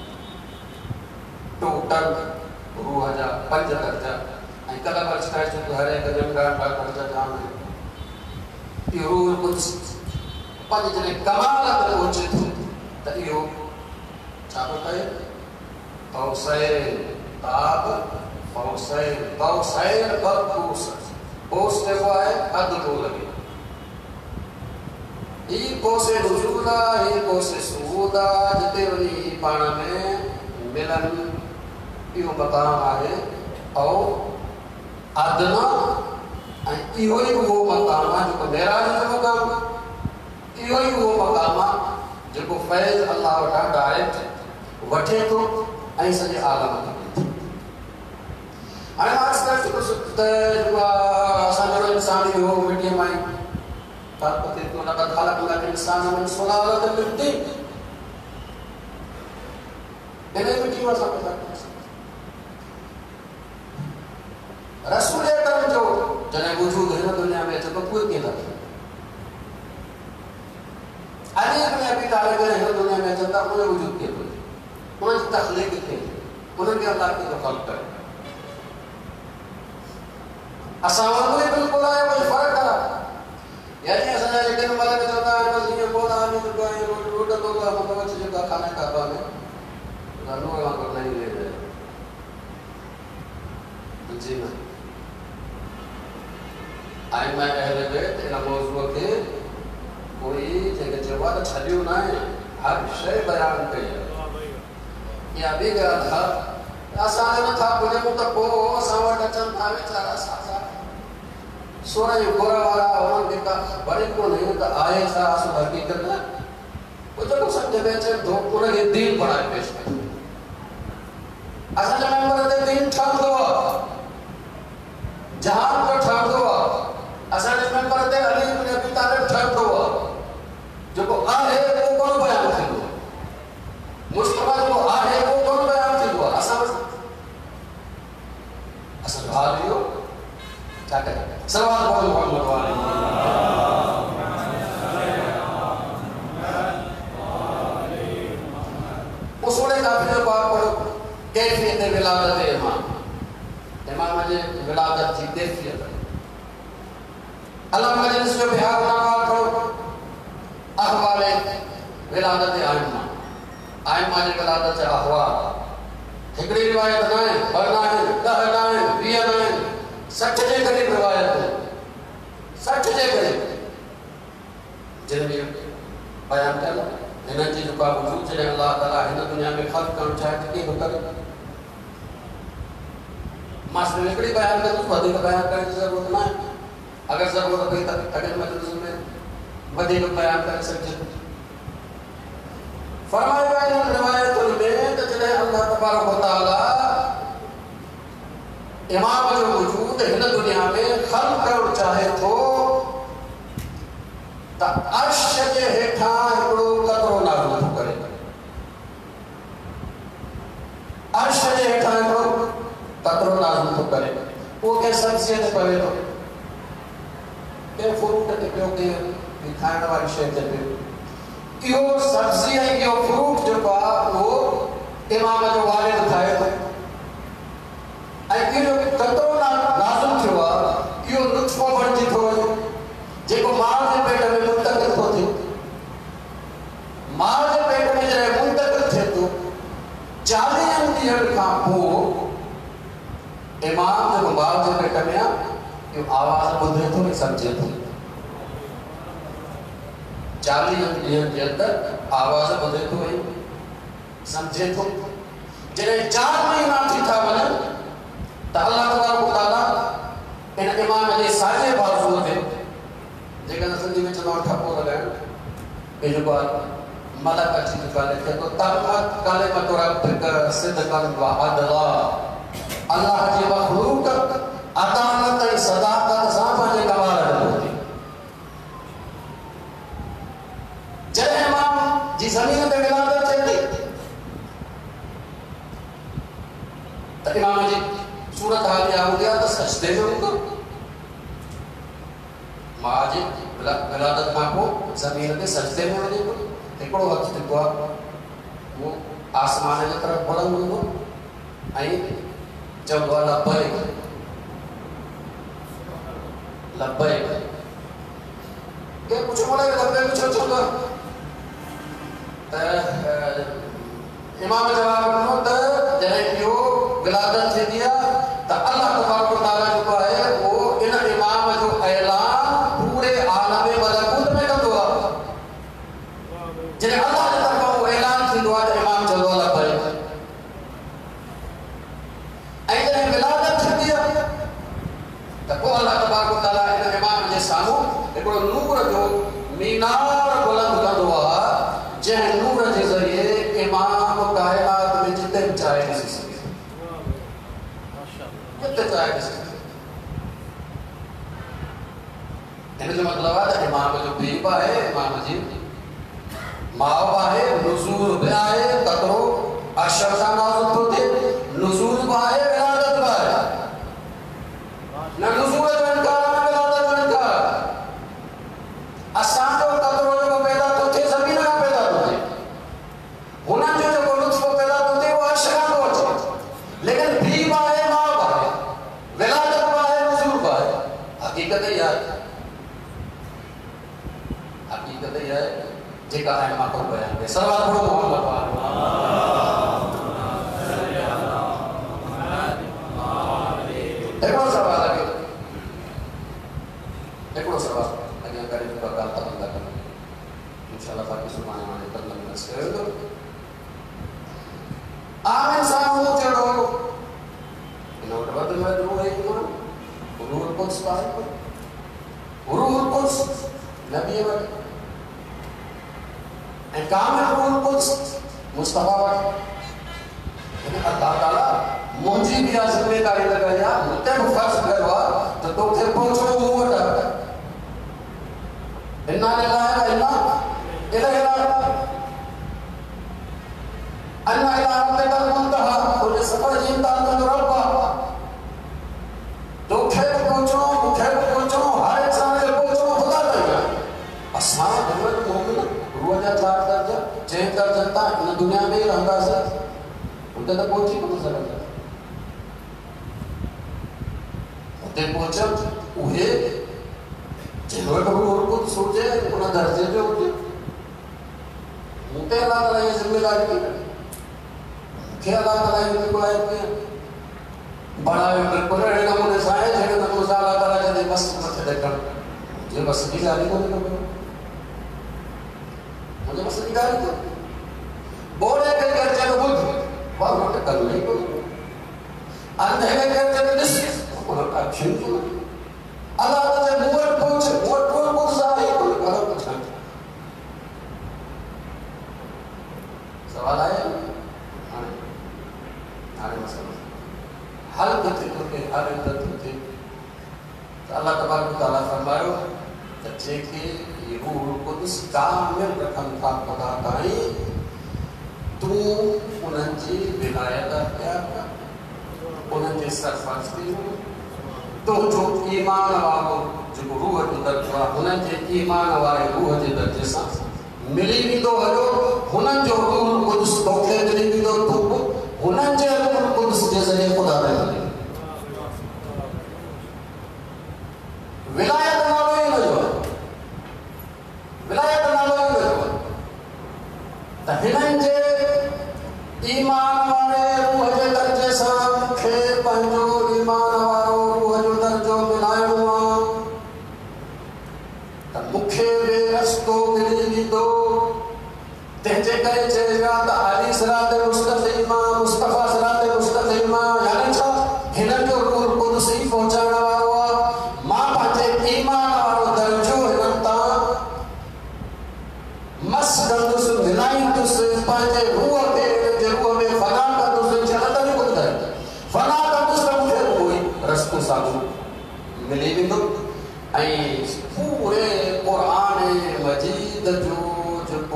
टोटल रूह जा पंज दर्जा ऐं कल पर स्टाइल जो हर एक जंगा दर्जा जाम है इहो रूह कुछ पंज जने कमाल ते पहुचे थो त इहो छा थो कहे तौसैर ताब फौसैर तौसैर बरकूस कोस जेको आहे अधु थो लॻे ही कोसे वजूदा ही कोसे सुहूदा जिते वञी पाण में मिलन इहो मक़ाम आहे ऐं अदना ऐं इहो ई उहो मक़ाम आहे जेको मेराज जो मक़ाम आहे इहो ई उहो मक़ाम आहे जेको फैज़ अल्लाह वटां डायरेक्ट वठे थो ऐं सॼे आलम खे हाणे मां अर्ज़ु करे चुको त जेको आहे असांजो इंसान इहो मिटीअ मां ई ताक़त तो लक़द ख़लक़नल इंसान मिन सुलालतिन मिन तीन इन मिट्टी में सब रसूल अकरम जो जने वजूद हिन दुनिया में तो कोई के था अली इब्न अबी तालिब हिन दुनिया में चंदा उन्हें वजूद के तो उन्हें तख्लीक के उन्हें अल्लाह की तो खल्क़ है असां वांगुरु बिल्कुल आहे कोई फर्क आहे यानी असां लेकिन मतलब चंदा बस ये बोला आदमी जो है रोड रोड तो मतलब अच्छे जगह खाना खाबा में रानो वहां पर नहीं ले रहे जी ना आई मैं अहले बैत इन मौजू के कोई जगह जवाब छलियो ना है हर शय बयान कई या भी गया था आसान न था मुझे तो को सावट अचन था बेचारा सासा सोरा ये गोरा वाला और के बड़े को नहीं तो आए था असु हकीकत ना वो तो समझ बेचे दो उन्हें दिन बनाए पेश कर असल में मरते दिन ठग दो जहां को ठग दो असल में मरते अली इब्न अबी तालिब ठग दो जो को आहे वो कौन बयान थी मुस्तफा जो आहे वो कौन बयान थी असल असल भालियो क्या कहते सवाल बोलो मोहम्मद वाले उसूले काफिर बात पढ़ो कैफियत विलादत इमाम इमाम जे विलादत जी कैफियत अल्लाह मजलिस जो बिहार नाम पढ़ो अहवाल विलादत आइमा आइमा जे विलादत जा अहवाल हिकड़ी रिवायत ना है वरना है दह ना है वीह ना है सठ जे करीब रिवायत है सठ जे करीब जिन में बयान कयल हिन जी जो का वजूद जॾहिं अल्लाह ताला हिन दुनिया में ख़ल्क़ करणु चाहे त कीअं थो करे मां सिर्फ़ु हिकिड़ी बयान कंदुसि वधीक बयान करण जी ज़रूरत न आहे अगरि ज़रूरत पई त अॻिले मजलिस में वधीक बयान करे सघिजे फरमायो आहे इन रिवायतुनि में त जॾहिं अल्लाह तबारक व तआला इमाम जो वजूद हिन दुनिया में ख़ल्क़ करणु चाहे थो त अर्श जे हेठां हिकिड़ो कतरो नाज़िल थो करे अर्श जे हेठां हिकिड़ो कतरो नाज़िल थो करे सब्जी ते पवे तो के फ्रूट ते पियो के खाइण वारी शइ ते पियो इहो सब्जी ऐं इहो फ्रूट जेको आहे उहो इमाम जो वालिद खाए थो ऐं इहो केतिरो नाज़ुक थियो आहे इहो नुस्ख़ो बणिजी थो वञे जेको माउ जे पेट में मुंतक़िल थो थिए माउ जे पेट में जॾहिं मुंतक़िल थिए थो चालीहनि ॾींहंनि खां पोइ इमाम जेको माउ जे पेट में आहे इहो आवाज़ ॿुधे थो ऐं सम्झे थो चालीह ॾींहंनि जे अंदरि आवाज़ ॿुधे थो ऐं सम्झे थो जॾहिं चार महीना थी था वञनि त अल्लाह तबारक व तआला इन इमाम जे साॼे बाज़ूअ ते जेका सिंधी में चवंदा ठपो लॻाइणु इहो जेको आहे मलक अची चुका लिखे थो तमत कलिमतु रब्बिक सिदक़न व अदला अल्लाह जी मखलूक अदालत ऐं सदाकत सां पंहिंजे कमाल ॾिनो थी जॾहिं इमाम जी ज़मीन ते विलादत थिए थी त इमाम जी सूरत हाल इहा हूंदी आहे त सजदे में हूंदो माउ जी विलादत खां पोइ ज़मीन ते सजदे में वञे थो हिकिड़ो हथु जेको आहे उहो आसमान जे तरफ़ बुलंद हूंदो ऐं चवंदो आहे लब्बैक लब्बैक के पुछो बोले लब्बैक छो चवंदो आहे त इमाम जवाब ॾिनो त जॾहिं इहो विलादत थींदी आहे त अल्लाह तबारक व तआला जेको आहे उहो इन इमाम जो ऐलान पूरे आलम मलकूत में कंदो आहे जॾहिं अल्लाह जे तरफ़ां उहो ऐलान थींदो आहे त इमाम चवंदो आहे लब्बैक ऐं जॾहिं विलादत थींदी आहे त पोइ अल्लाह तबारक व तआला इन इमाम जे साम्हूं हिकिड़ो नूर जो मीनार बुलंद कंदो आहे जंहिं नूर जे ज़रिए इमाम काइनात में जिते बि चाहे ॾिसी सघे जिते चाहे ॾिसी सघे हिन जो मतिलबु आहे त इमाम जो पीउ बि आहे इमाम जी माउ बि आहे नुज़ूल बि आहे कतिरो अशर सां नाज़ुल थो थिए नुज़ूल बि आहे विलादत बि आहे न नुज़ूल जो इनकार न विलादत जो इनकार असांजो कतिरो जेको पैदा थो थिए ज़मीन खां पैदा थो थिए हुननि जो जेको लुत्फ़ पैदा थो थिए उहो अर्श खां थो अचे लेकिन पीउ बि आहे माउ बि आहे विलादत बि आहे नुज़ूल बि आहे हक़ीक़त इहा आहे हक़ीक़त इहा आहे जेका हाणे मां थो बयानु कयां सलवात पढ़ो मोहम्मद हिकिड़ो सवाल आहे हिकिड़ो सवाल अॻियां करे जेको ॻाल्हि ख़तमु था कयूं इंशाअल्लाह बाक़ी सुभाणे हाणे पंद्रहं मिनट कयो वेंदो आम इंसान उहो जहिड़ो हिन वटि वधि में वधि रूह ईंदो रूहुल कुद्स आहे रूहुल कुद्स नबीअ वटि ऐं कामिल रूहुल कुद्स मुस्तफा वटि अल्लाह ताला मुंहिंजी बि इहा ज़िमेदारी लॻाई आहे मूंखे बि फ़र्ज़ कयो आहे त तोखे पहुचणो मूं वटि आहे इन्ना लिल्लाहि व इन्ना इलैहि राजिऊन अन्ना इला रब्बिकल मुंतहा तुंहिंजे सफ़र जी इम्तिहान तुंहिंजो रब आहे तोखे बि पहुचणो मूंखे बि पहुचणो हर इंसान खे पहुचणो ख़ुदा ताईं आहे असां हिम्मत मोमिन रूह जा चार दर्जा जंहिं दर्जनि तां हिन दुनिया में ई रहंदासीं हुते त पहुची कोन सघंदा हुते पहुचनि उहे जंहिं वटि रूहुल कुद्स हुजे उन दर्जे जो हुजे मूं ते अलाह ताला इहा ज़िमेदारी कई मूंखे अलाह ताला इहो घुराए कीअं बणायो बिल्कुलु अहिड़े नमूने सां आहे जहिड़े नमूने सां अलाह ताला जॾहिं मस्तु मथे ॾेखणु मुंहिंजे बस जी ॻाल्हि कोन्हे को मुंहिंजे बस जी ॻाल्हि कोन्हे बोले के कर चलो बुध वाह मत कर नहीं को अंधे के कर चलो दिस और एक्शन को अल्लाह ताला मूवट पहुंच मूवट को को सारी को करो कुछ सवाल आया हां हां मसला हल करते करते हल करते अल्लाह तबारक तआला फरमायो त जेके ये रूह कुद्स कामिल रखन था खुदा ताईं तू उन्हनि जी विलायत अख्तियार कर उन्हनि जे सरफराज़ी तो जो ईमान वारो जो रूह जो दर्जो हुननि जे ईमान वारे रूह जे दर्जे सां मिली वेंदो हलो हुननि जो रूह कुदस तोखे मिली वेंदो तू हुननि जे रूह कुदस जे ज़रिए ख़ुदा ते मिली विलायत नालो ई हुनजो विलायत नालो ई हुनजो त हिननि जे ईमान वारे रूह जे दर्जे सां मूंखे पंहिंजो ईमान वारो रूह जो दर्जो मिलाइणो आहे त मूंखे बे रस्तो मिली वेंदो तंहिंजे करे चइबो आहे त अली सिरात मुस्तक़ीम मुस्तफ़ा सिरात मुस्तक़ीम यानी छा हिननि जो रूह कुदस ई पहुचाइण वारो आहे मां पंहिंजे ईमान वारो दर्जो हिननि तां मस कंदुसि मिलाईंदुसि पंहिंजे रूह खे जे रूह में फना कंदुसि चलंद में ॿुधाए फना कंदुसि त मूंखे उहो ई रस्तो साॻियो मिली वेंदो ऐं पूरे क़ुरान मजीद जो जेको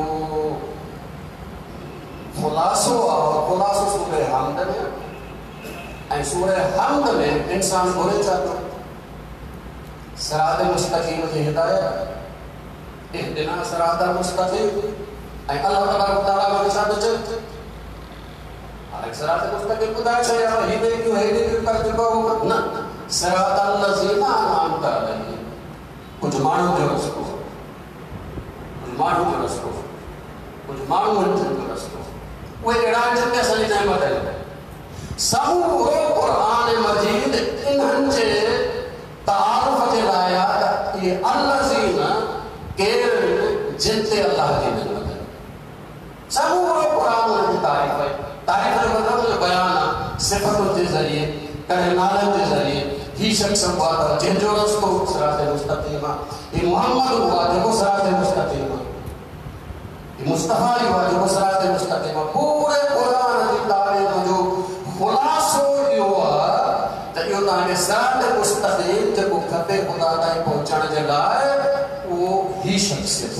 ख़ुलासो आहे ख़ुलासो सूरे हमद में ऐं सूरे हमद में इंसान घुरे छा थो सिरात मुस्तक़ीम जी हिदायत इहदिना सिरातल मुस्तक़ीम ऐं अल्लाह तबारक व तआला वटि छा थो चए हाणे सिरात मुस्तक़ीम ॿुधाए छॾियो हेॾे कयो हेॾे कयो कर जेको न सिरातल लज़ीना अनअमत अलैहिम कुझु माण्हुनि जो रस्तो कुझु माण्हुनि जो रस्तो कुझु माण्हुनि जो रस्तो उहे अहिड़ा जिन ते असांजी नेमत आहे समूरो क़ुरान मजीद इन्हनि जे तारुफ़ जे लाइ आहे त इहे अलज़ीना केरु जिन ते अल्लाह जी नेमत आहे समूरो क़ुरान उन्हनि जी तारीफ़ आहे तारीफ़ जो मतिलबु जो बयानु आहे सिफ़तुनि जे ज़रिए कहिड़े नालनि जे ज़रिए ही शख़्स हुआ त जंहिंजो रस्तो सिरात मुस्तक़ीम आहे ही मुहम्मद हुआ जेको सिरात मुस्तक़ीम आहे ही मुस्तफ़ा ही हुआ जेको सिरात मुस्तक़ीम आहे पूरे क़ुरान जी तारीफ़ जो ख़ुलासो इहो आहे त इहो तव्हांखे सिरात मुस्तक़ीम जेको खपे ख़ुदा ताईं पहुचण जे लाइ उहो ही शख़्सियत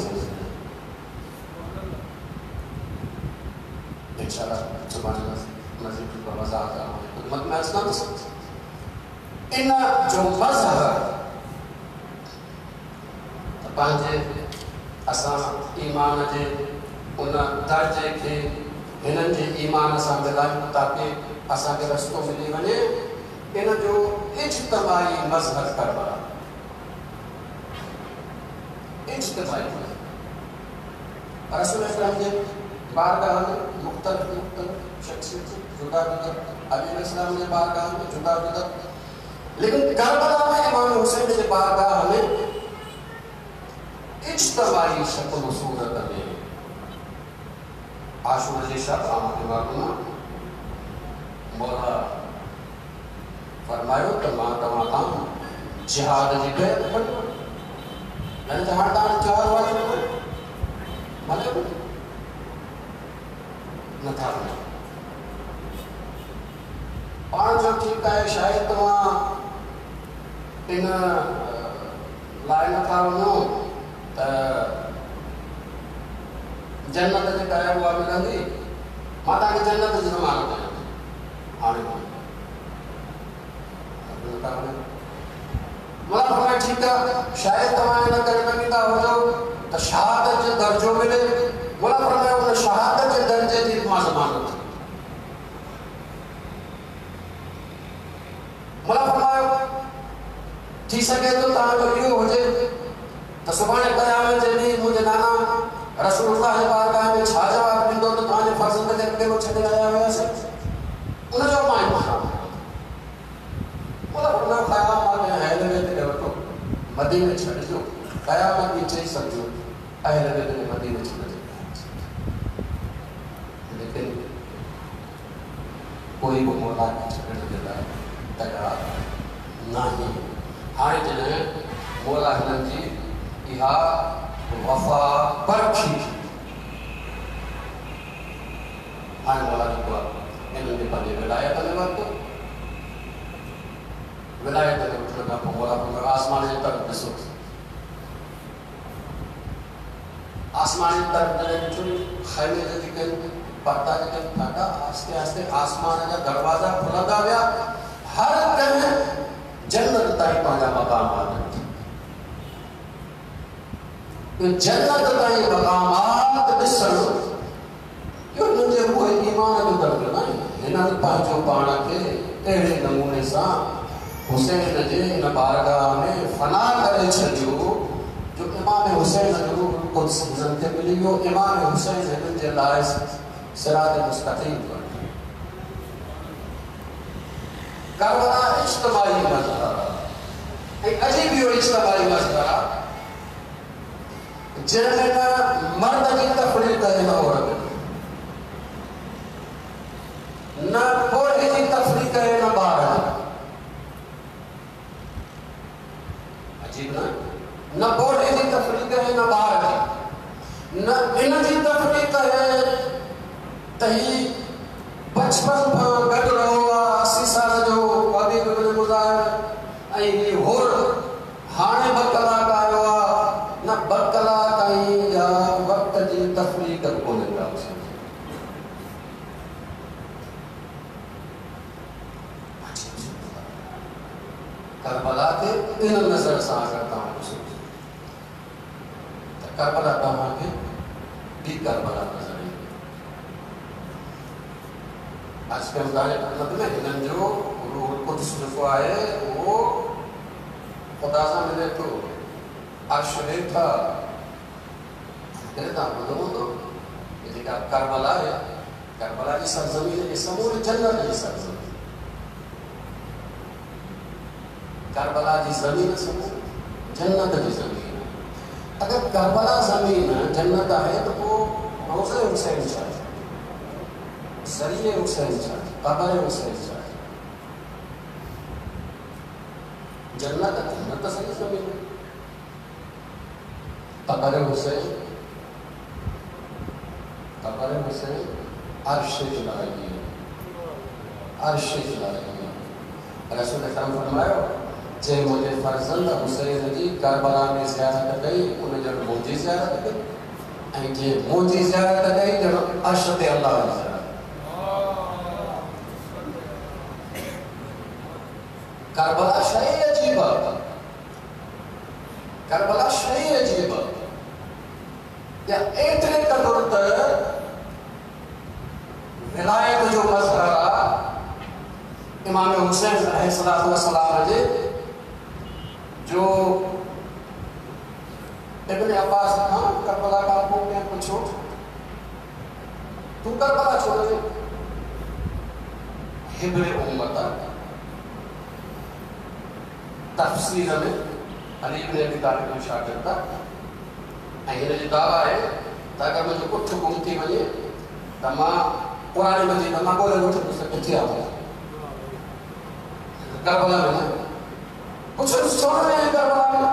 इंशाअल्लाह सुभाणे मज़ीद पर वज़ाहत करूं मत में असना इन जो मज़हब पंहिंजे असां ईमान जे उन दर्जे खे हिननि जे ईमान सां मिलायूं ताकी असांखे रस्तो मिली वञे इन जो इज्तिमाई मज़हब करणु आहे इज्तिमाई मज़हब रसूल इस्लाम जे बारगाह में मुख़्तलिफ़ मुख़्तलिफ़ शख़्सियत जुदा जुदा अली इस्लाम जे बारगाह में जुदा जुदा लेकिन करबला में इमाम हुसैन के बारगाह में इज्तिमाई शक्ल सूरत में आशूरा जी शब आमद मालूम मौला फरमायो त मां तव्हां तां जिहाद जी बैत कयो यानी त हाणे तव्हां जिहाद वाजिब मले नथा पाण जो ठीकु आहे शायदि तव्हां इन लाइ नथा वञो त जन्नत जे करे उहा मिलंदी मां तव्हांखे जन्नत जी ज़मानत ॾियां हाणे नथा वञो मला फरमाए ठीकु आहे शायदि तव्हां इन करे लॻंदा हुजो त शहादत जो दर्जो मिले मला फरमाए उन शहादत जे दर्जे जी मां ज़मानत मला फरमायो थी सके तो तव्हांजो इहो हुजे त सुभाणे क़यामत जे ॾींहुं मुंहिंजे नाना रसूलुल्लाह जे बारगाह में छा जवाबु ॾींदो त तव्हांजे फर्ज़ंद खे कहिड़ो छॾे आया हुयासीं उनजो मां इंतज़ाम मला फरमायो क़यामत में अहल बैत खे वठो मदीने छॾिजो क़यामत में चई सघिजो अहल बैत खे मदीने छॾिजो लेकिन कोई बि मौला खे छॾण जे लाइ तयार नहीं हाणे जॾहिं मौला हिननि जी इहा वफ़ा परखी हाणे मौला जेको आहे हिननि जे पंहिंजे विलायत में वरितो विलायत में वठण खां पोइ मौला फरमायो आसमान जे तरफ़ ॾिसो आसमान जी तरफ़ जॾहिं ॾिठो ख़ैमे जे जेके पर्दा जेके ॾाढा आहिस्ते आहिस्ते आसमान जा दरवाज़ा खुलंदा विया हर कंहिं जन्नत ताईं पंहिंजा मक़ामात जन्नत ताईं मक़ामात ॾिसण इहो मुंहिंजे उहे ईमान जो दर्जो न आहे। हिननि पंहिंजो पाण खे अहिड़े नमूने सां हुसैन जे इन बारगाह में फना करे छॾियो जो इमाम हुसैन जो कुझु हिननि खे मिली वियो। इमाम हुसैन हिननि जे लाइ सिरात मुस्तक़ीम बणियो। करबला इज्तिमाई मसइला ऐं अजीब इहो इज्तिमाई मसइला जंहिंमें न मर्द जी तफ़रीक़ आहे न औरत न कोड़े जी तफ़रीक़ आहे न ॿार अजीब न न कोड़े जी तफ़रीक़ आहे न ॿार न इन जी तफ़रीक़ आहे त ही बचपन खां गॾु रहो आहे असी साल जो वादी में गुज़ारियो ऐं ही होर हाणे ॿ कलाक आयो आहे न ॿ कलाक ताईं या वक़्त जी तफ़रीक़ कोन्हे का। करबला के इन नज़र सां अगर तव्हां ॾिसो त करबला तव्हांखे ॿी करबला नज़र ईंदी। आजकल मतलब में हिननि जो रूह कुद्स जेको आहे उहो ख़ुदा सां मिले थो अर्श वेठा तव्हां ॿुधो हूंदो जेका करबला आहे करबला जी सरज़मीन जे समूरे जन्नत जी सरज़मीन करबला की जमीन जन्नत की जमीन। अगर करबला जमीन जन्नत है तो वो रोज़े हुसैन चाहिए जरिए हुसैन चाहिए कबर हुसैन चाहिए। जन्नत जन्नत सही जमीन कबर हुसैन कबर हुसैन अर्श जुलाई अर्श जुलाई रसूल अकरम फरमायो जे मुझे फर्जंद हुसैन जी करबला में ज़ियारत कई उन जो मुंहिंजी ज़ियारत कई ऐं जे मुंहिंजी ज़ियारत कई ॼण अर्श ते अल्लाह जी ज़ियारत। करबला शइ अजीब करबला शइ अजीब या एतिरे क़दुर त विलायत जो मसला इमाम हुसैन अलैहिस्सलातु वस्सलाम जे जो इब्न अब्बास खां करबला का ने पूछो तू करबला छोड़ दे हिब्रे उम्मत तफसीर में अली इब्न अबी तालिब जो शागिर्द ऐं हिन जो दावा आहे त अगर मुंहिंजो पुठ गुम थी वञे त मां पुराणे मजीद मां ॻोल्हे वठि किथे आहे करबला में कुछ छोड़ रहे हैं करबला में।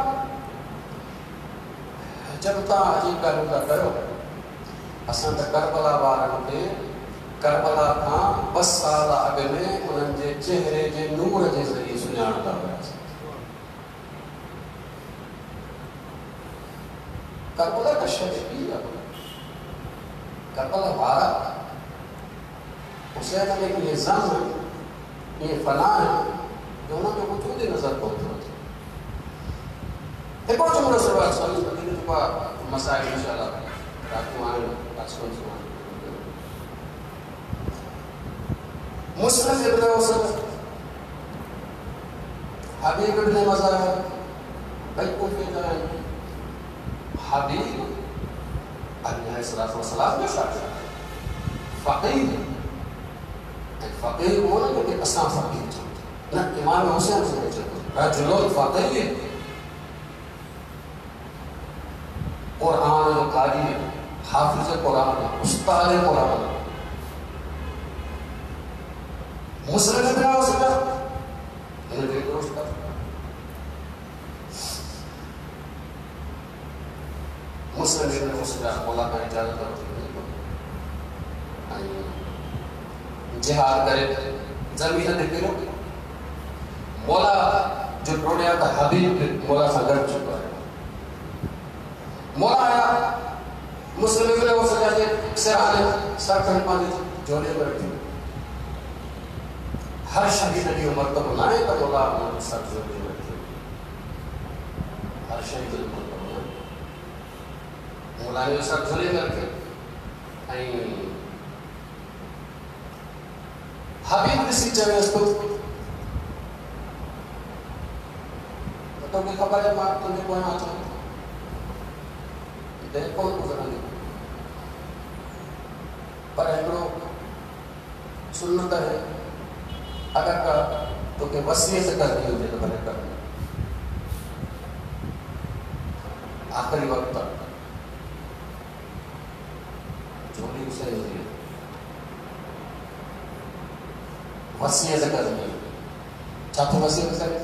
जब तव्हां अजीब ॻाल्हियूं था कयो असां त करबला वारनि खे करबला खां ॿ साल अॻु में उन्हनि जे चेहरे जे नूर जे ज़रिए सुञाणंदा हुआसीं। करबला का शइ ॿी आहे। करबला वारा हुसैन में इहे ज़म इहे फना आहिनि जो उन्हनि जो वजूद ई नज़र कोन थो अचे। हिकिड़ो जुमिलो सिर्फ़ु सवाल जेको आहे मसाइल इंशाअल्लाह रातियूं आहिनि मुस्लिम इब्न उसद हबीब इब्न मज़हब भाई कोई जा आहिनि। हबीब अलैहिस्सलातु वस्सलाम जो शागिर्द फ़क़ीह फ़क़ीह वो न कि असां फ़क़ीह न इमाम हुसैन से रजुल फ़क़ीह कुरान जो कारी हाफिज़ कुरान उस्ताद कुरान मुस्लिम इब्न उसद इन जो दोस्त मुस्लिम इब्न उसद मौला का इजाज़त वठी जिहाद करे जमीन ते किरो मौला जो टोड़िया का हबीब मौला सां गॾु चुको आहे। मौला आया मुस्लिम इब्न उसद जे सिराने सरखन पंहिंजे जोड़े में रखी हर शहीद की मर्तबा ना है तो बोला हमारे सब जोड़े बैठे हर शहीद की मर्तबा ना बोला ने सब जोड़े करके आई हबीब किसी जगह उसको तो क्या खबर है मार तुम्हें कौन आता है देख कौन गुजरेंगे पर एकड़ो सुन्नत है अगर का तो के वसीयत कर दी हुई तो भले कर आखिरी वक्त तक जोड़ी उसे होती है वसीयत कर दी चाहते वसीयत कर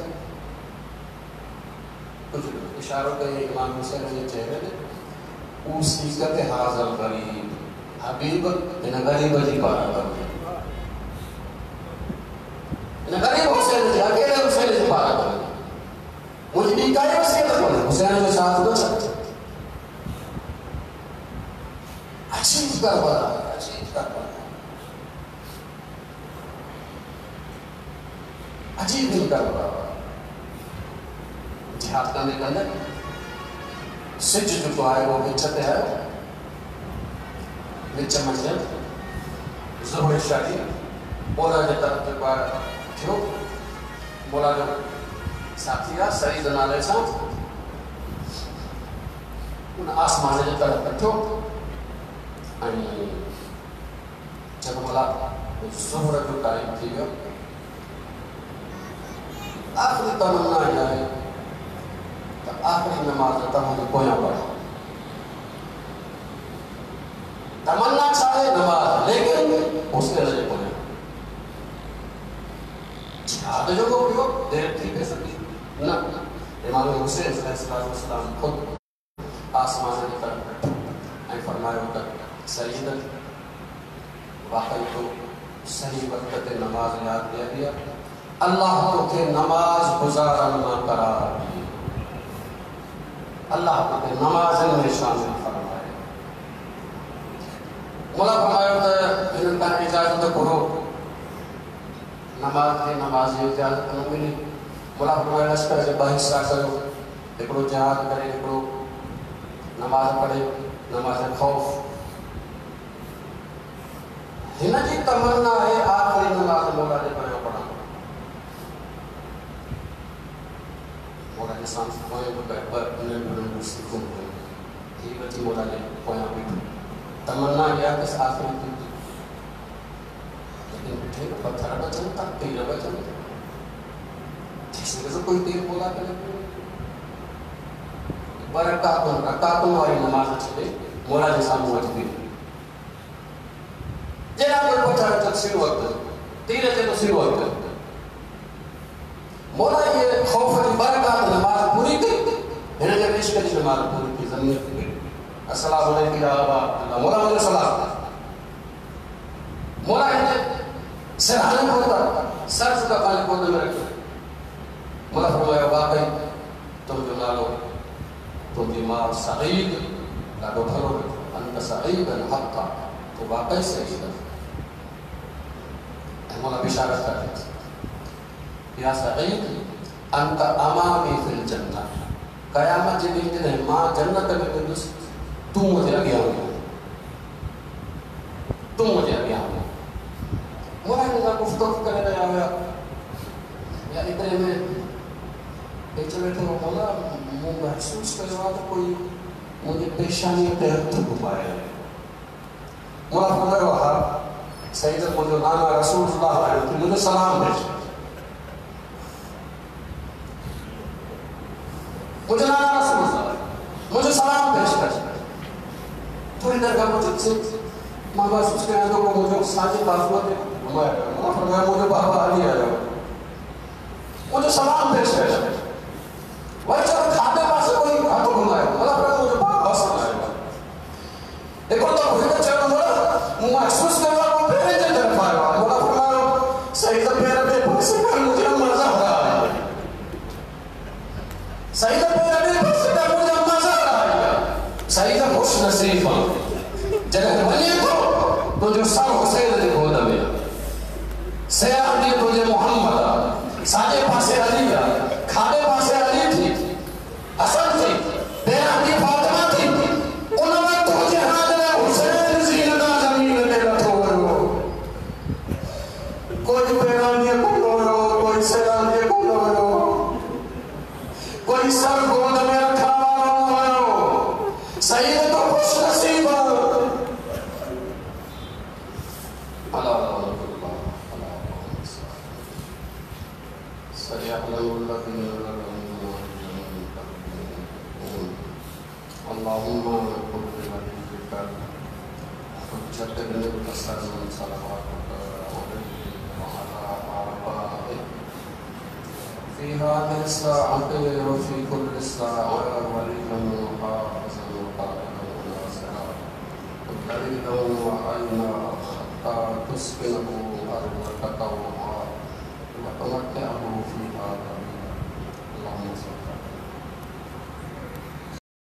कुछ इशारों के इमाम हुसैन के चेहरे ने उसी का के हाज़िर गरीब हबीब इन गरीब जी पार कर इन गरीब हुसैन जी अकेले हुसैन जी पार कर मुझे भी काय वसीयत कर हुसैन के साथ दो अजीब करबला अजीब करबला अजीब करबला जिहाद करने के अंदर सिज जो आए वो विचते है विच मंजिल ज़ोहर शादी बोला जो तरफ के बाद थियो बोला जो साथिया सही नाले सां उन आसमान जे तरफ थियो अनि जब बोला ज़ोहर जो टाइम थी वियो आखिरी तमन्ना है आखिरी नमाज तव्हांजो पोयां पढ़ो तमन्ना चाहे नमाज लेकिन उसके लगे पोयां जिहाद जो को पियो देर थी पे सकी न इमाम हुसैन अलैहिस्सलाम खुद आसमान की तरफ ऐ फरमायो त सईद वाकई तो सही वक्त पे नमाज याद दिया दिया अल्लाह तो के नमाज गुजारन ना करार अल्लाह के नमाज में शामिल फरमाए मोला फरमायो त इनका इजाजत करो नमाज के नमाज की इजाजत न मिली मोला फरमायो लश्कर जे बहिस्सा करो एकड़ो जिहाद करे एकड़ो नमाज पढ़े नमाज खौफ हिन जी तमन्ना है आखिरी नमाज मोला जे पढ़ो पढ़ा मोला ने सांस कोई को पर ने ने सीखो ये बच्ची मोला ने कोया भी तमन्ना या किस आखिरी की लेकिन ठीक पत्थर ना चलता तीर ना चलता जिससे तो कोई तीर बोला करे बरकत रकात वाली नमाज चले मोला ने सामने वजती जेना कोई पत्थर तफसीर वक्त तीर से तो सिर वक्त मोला ये खौफ की बरकत नमाज पूरी की हिन के पेश करी नमाज पूरी की जमीन की अस्सलाम वालेकुम या अबा मोला मोला सलाम मोला हिन सराहना करता सर का पानी को में रख मोला फरमाया वाकई तुम जो नालो तुम बीमार सईद लाडो भलो अंत सईदन हक्का तो वाकई सईद मोला बिशारत करते या सईद अंत अमामी फिल जन्नत क़यामत जे दिन जॾहिं मां जन्नत में वेंदुसि तूं मुंहिंजे अॻियां हूंदो तूं मुंहिंजे अॻियां हूंदो मोला हिन सां गुफ़्तगू करे रहिया हुया या एतिरे में विच वेठो मोला मूं महसूसु कयो आहे त कोई मुंहिंजी पेशानीअ ते हथ घुमाए मोला फरमायो हा सईद मुंहिंजो नाना रसूलुल्लाह आयो तूं मुंहिंजो सलाम भेज मुझे नाना रसूलुल्लाह मुझे सलाम पेश कर थोड़ी देर का मुझे मां महसूस किया तो को मुझे साजी बाजुओं पे घुमाया मां फरमाया मुझे बाबा अली आया मुझे सलाम पेश कर वही जब खाते पास कोई हाथ घुमाया मतलब फरमाया मुझे बाबा सलाम देखो तो हुए चलो बोला मुंह महसूस कर रहा हूं फिर जे कर पाया बोला फरमाया सही तो मेरे पे पैसे का मुझे मजा आ रहा है सही तो मेरे पे पैसे का मुझे मजा आ रहा है सही तो खुश नसीब है जगह बने तो तो जो सर हुसैन ने गोद में सयाह ने तुझे اللهم كن بملكك حجة متصل صلواتك عليه وعلى آبائه في هذه الساعة وفي كل ساعة وليا وحافظا وقائدا وناصرا ودليلا وعينا حتى تسكنه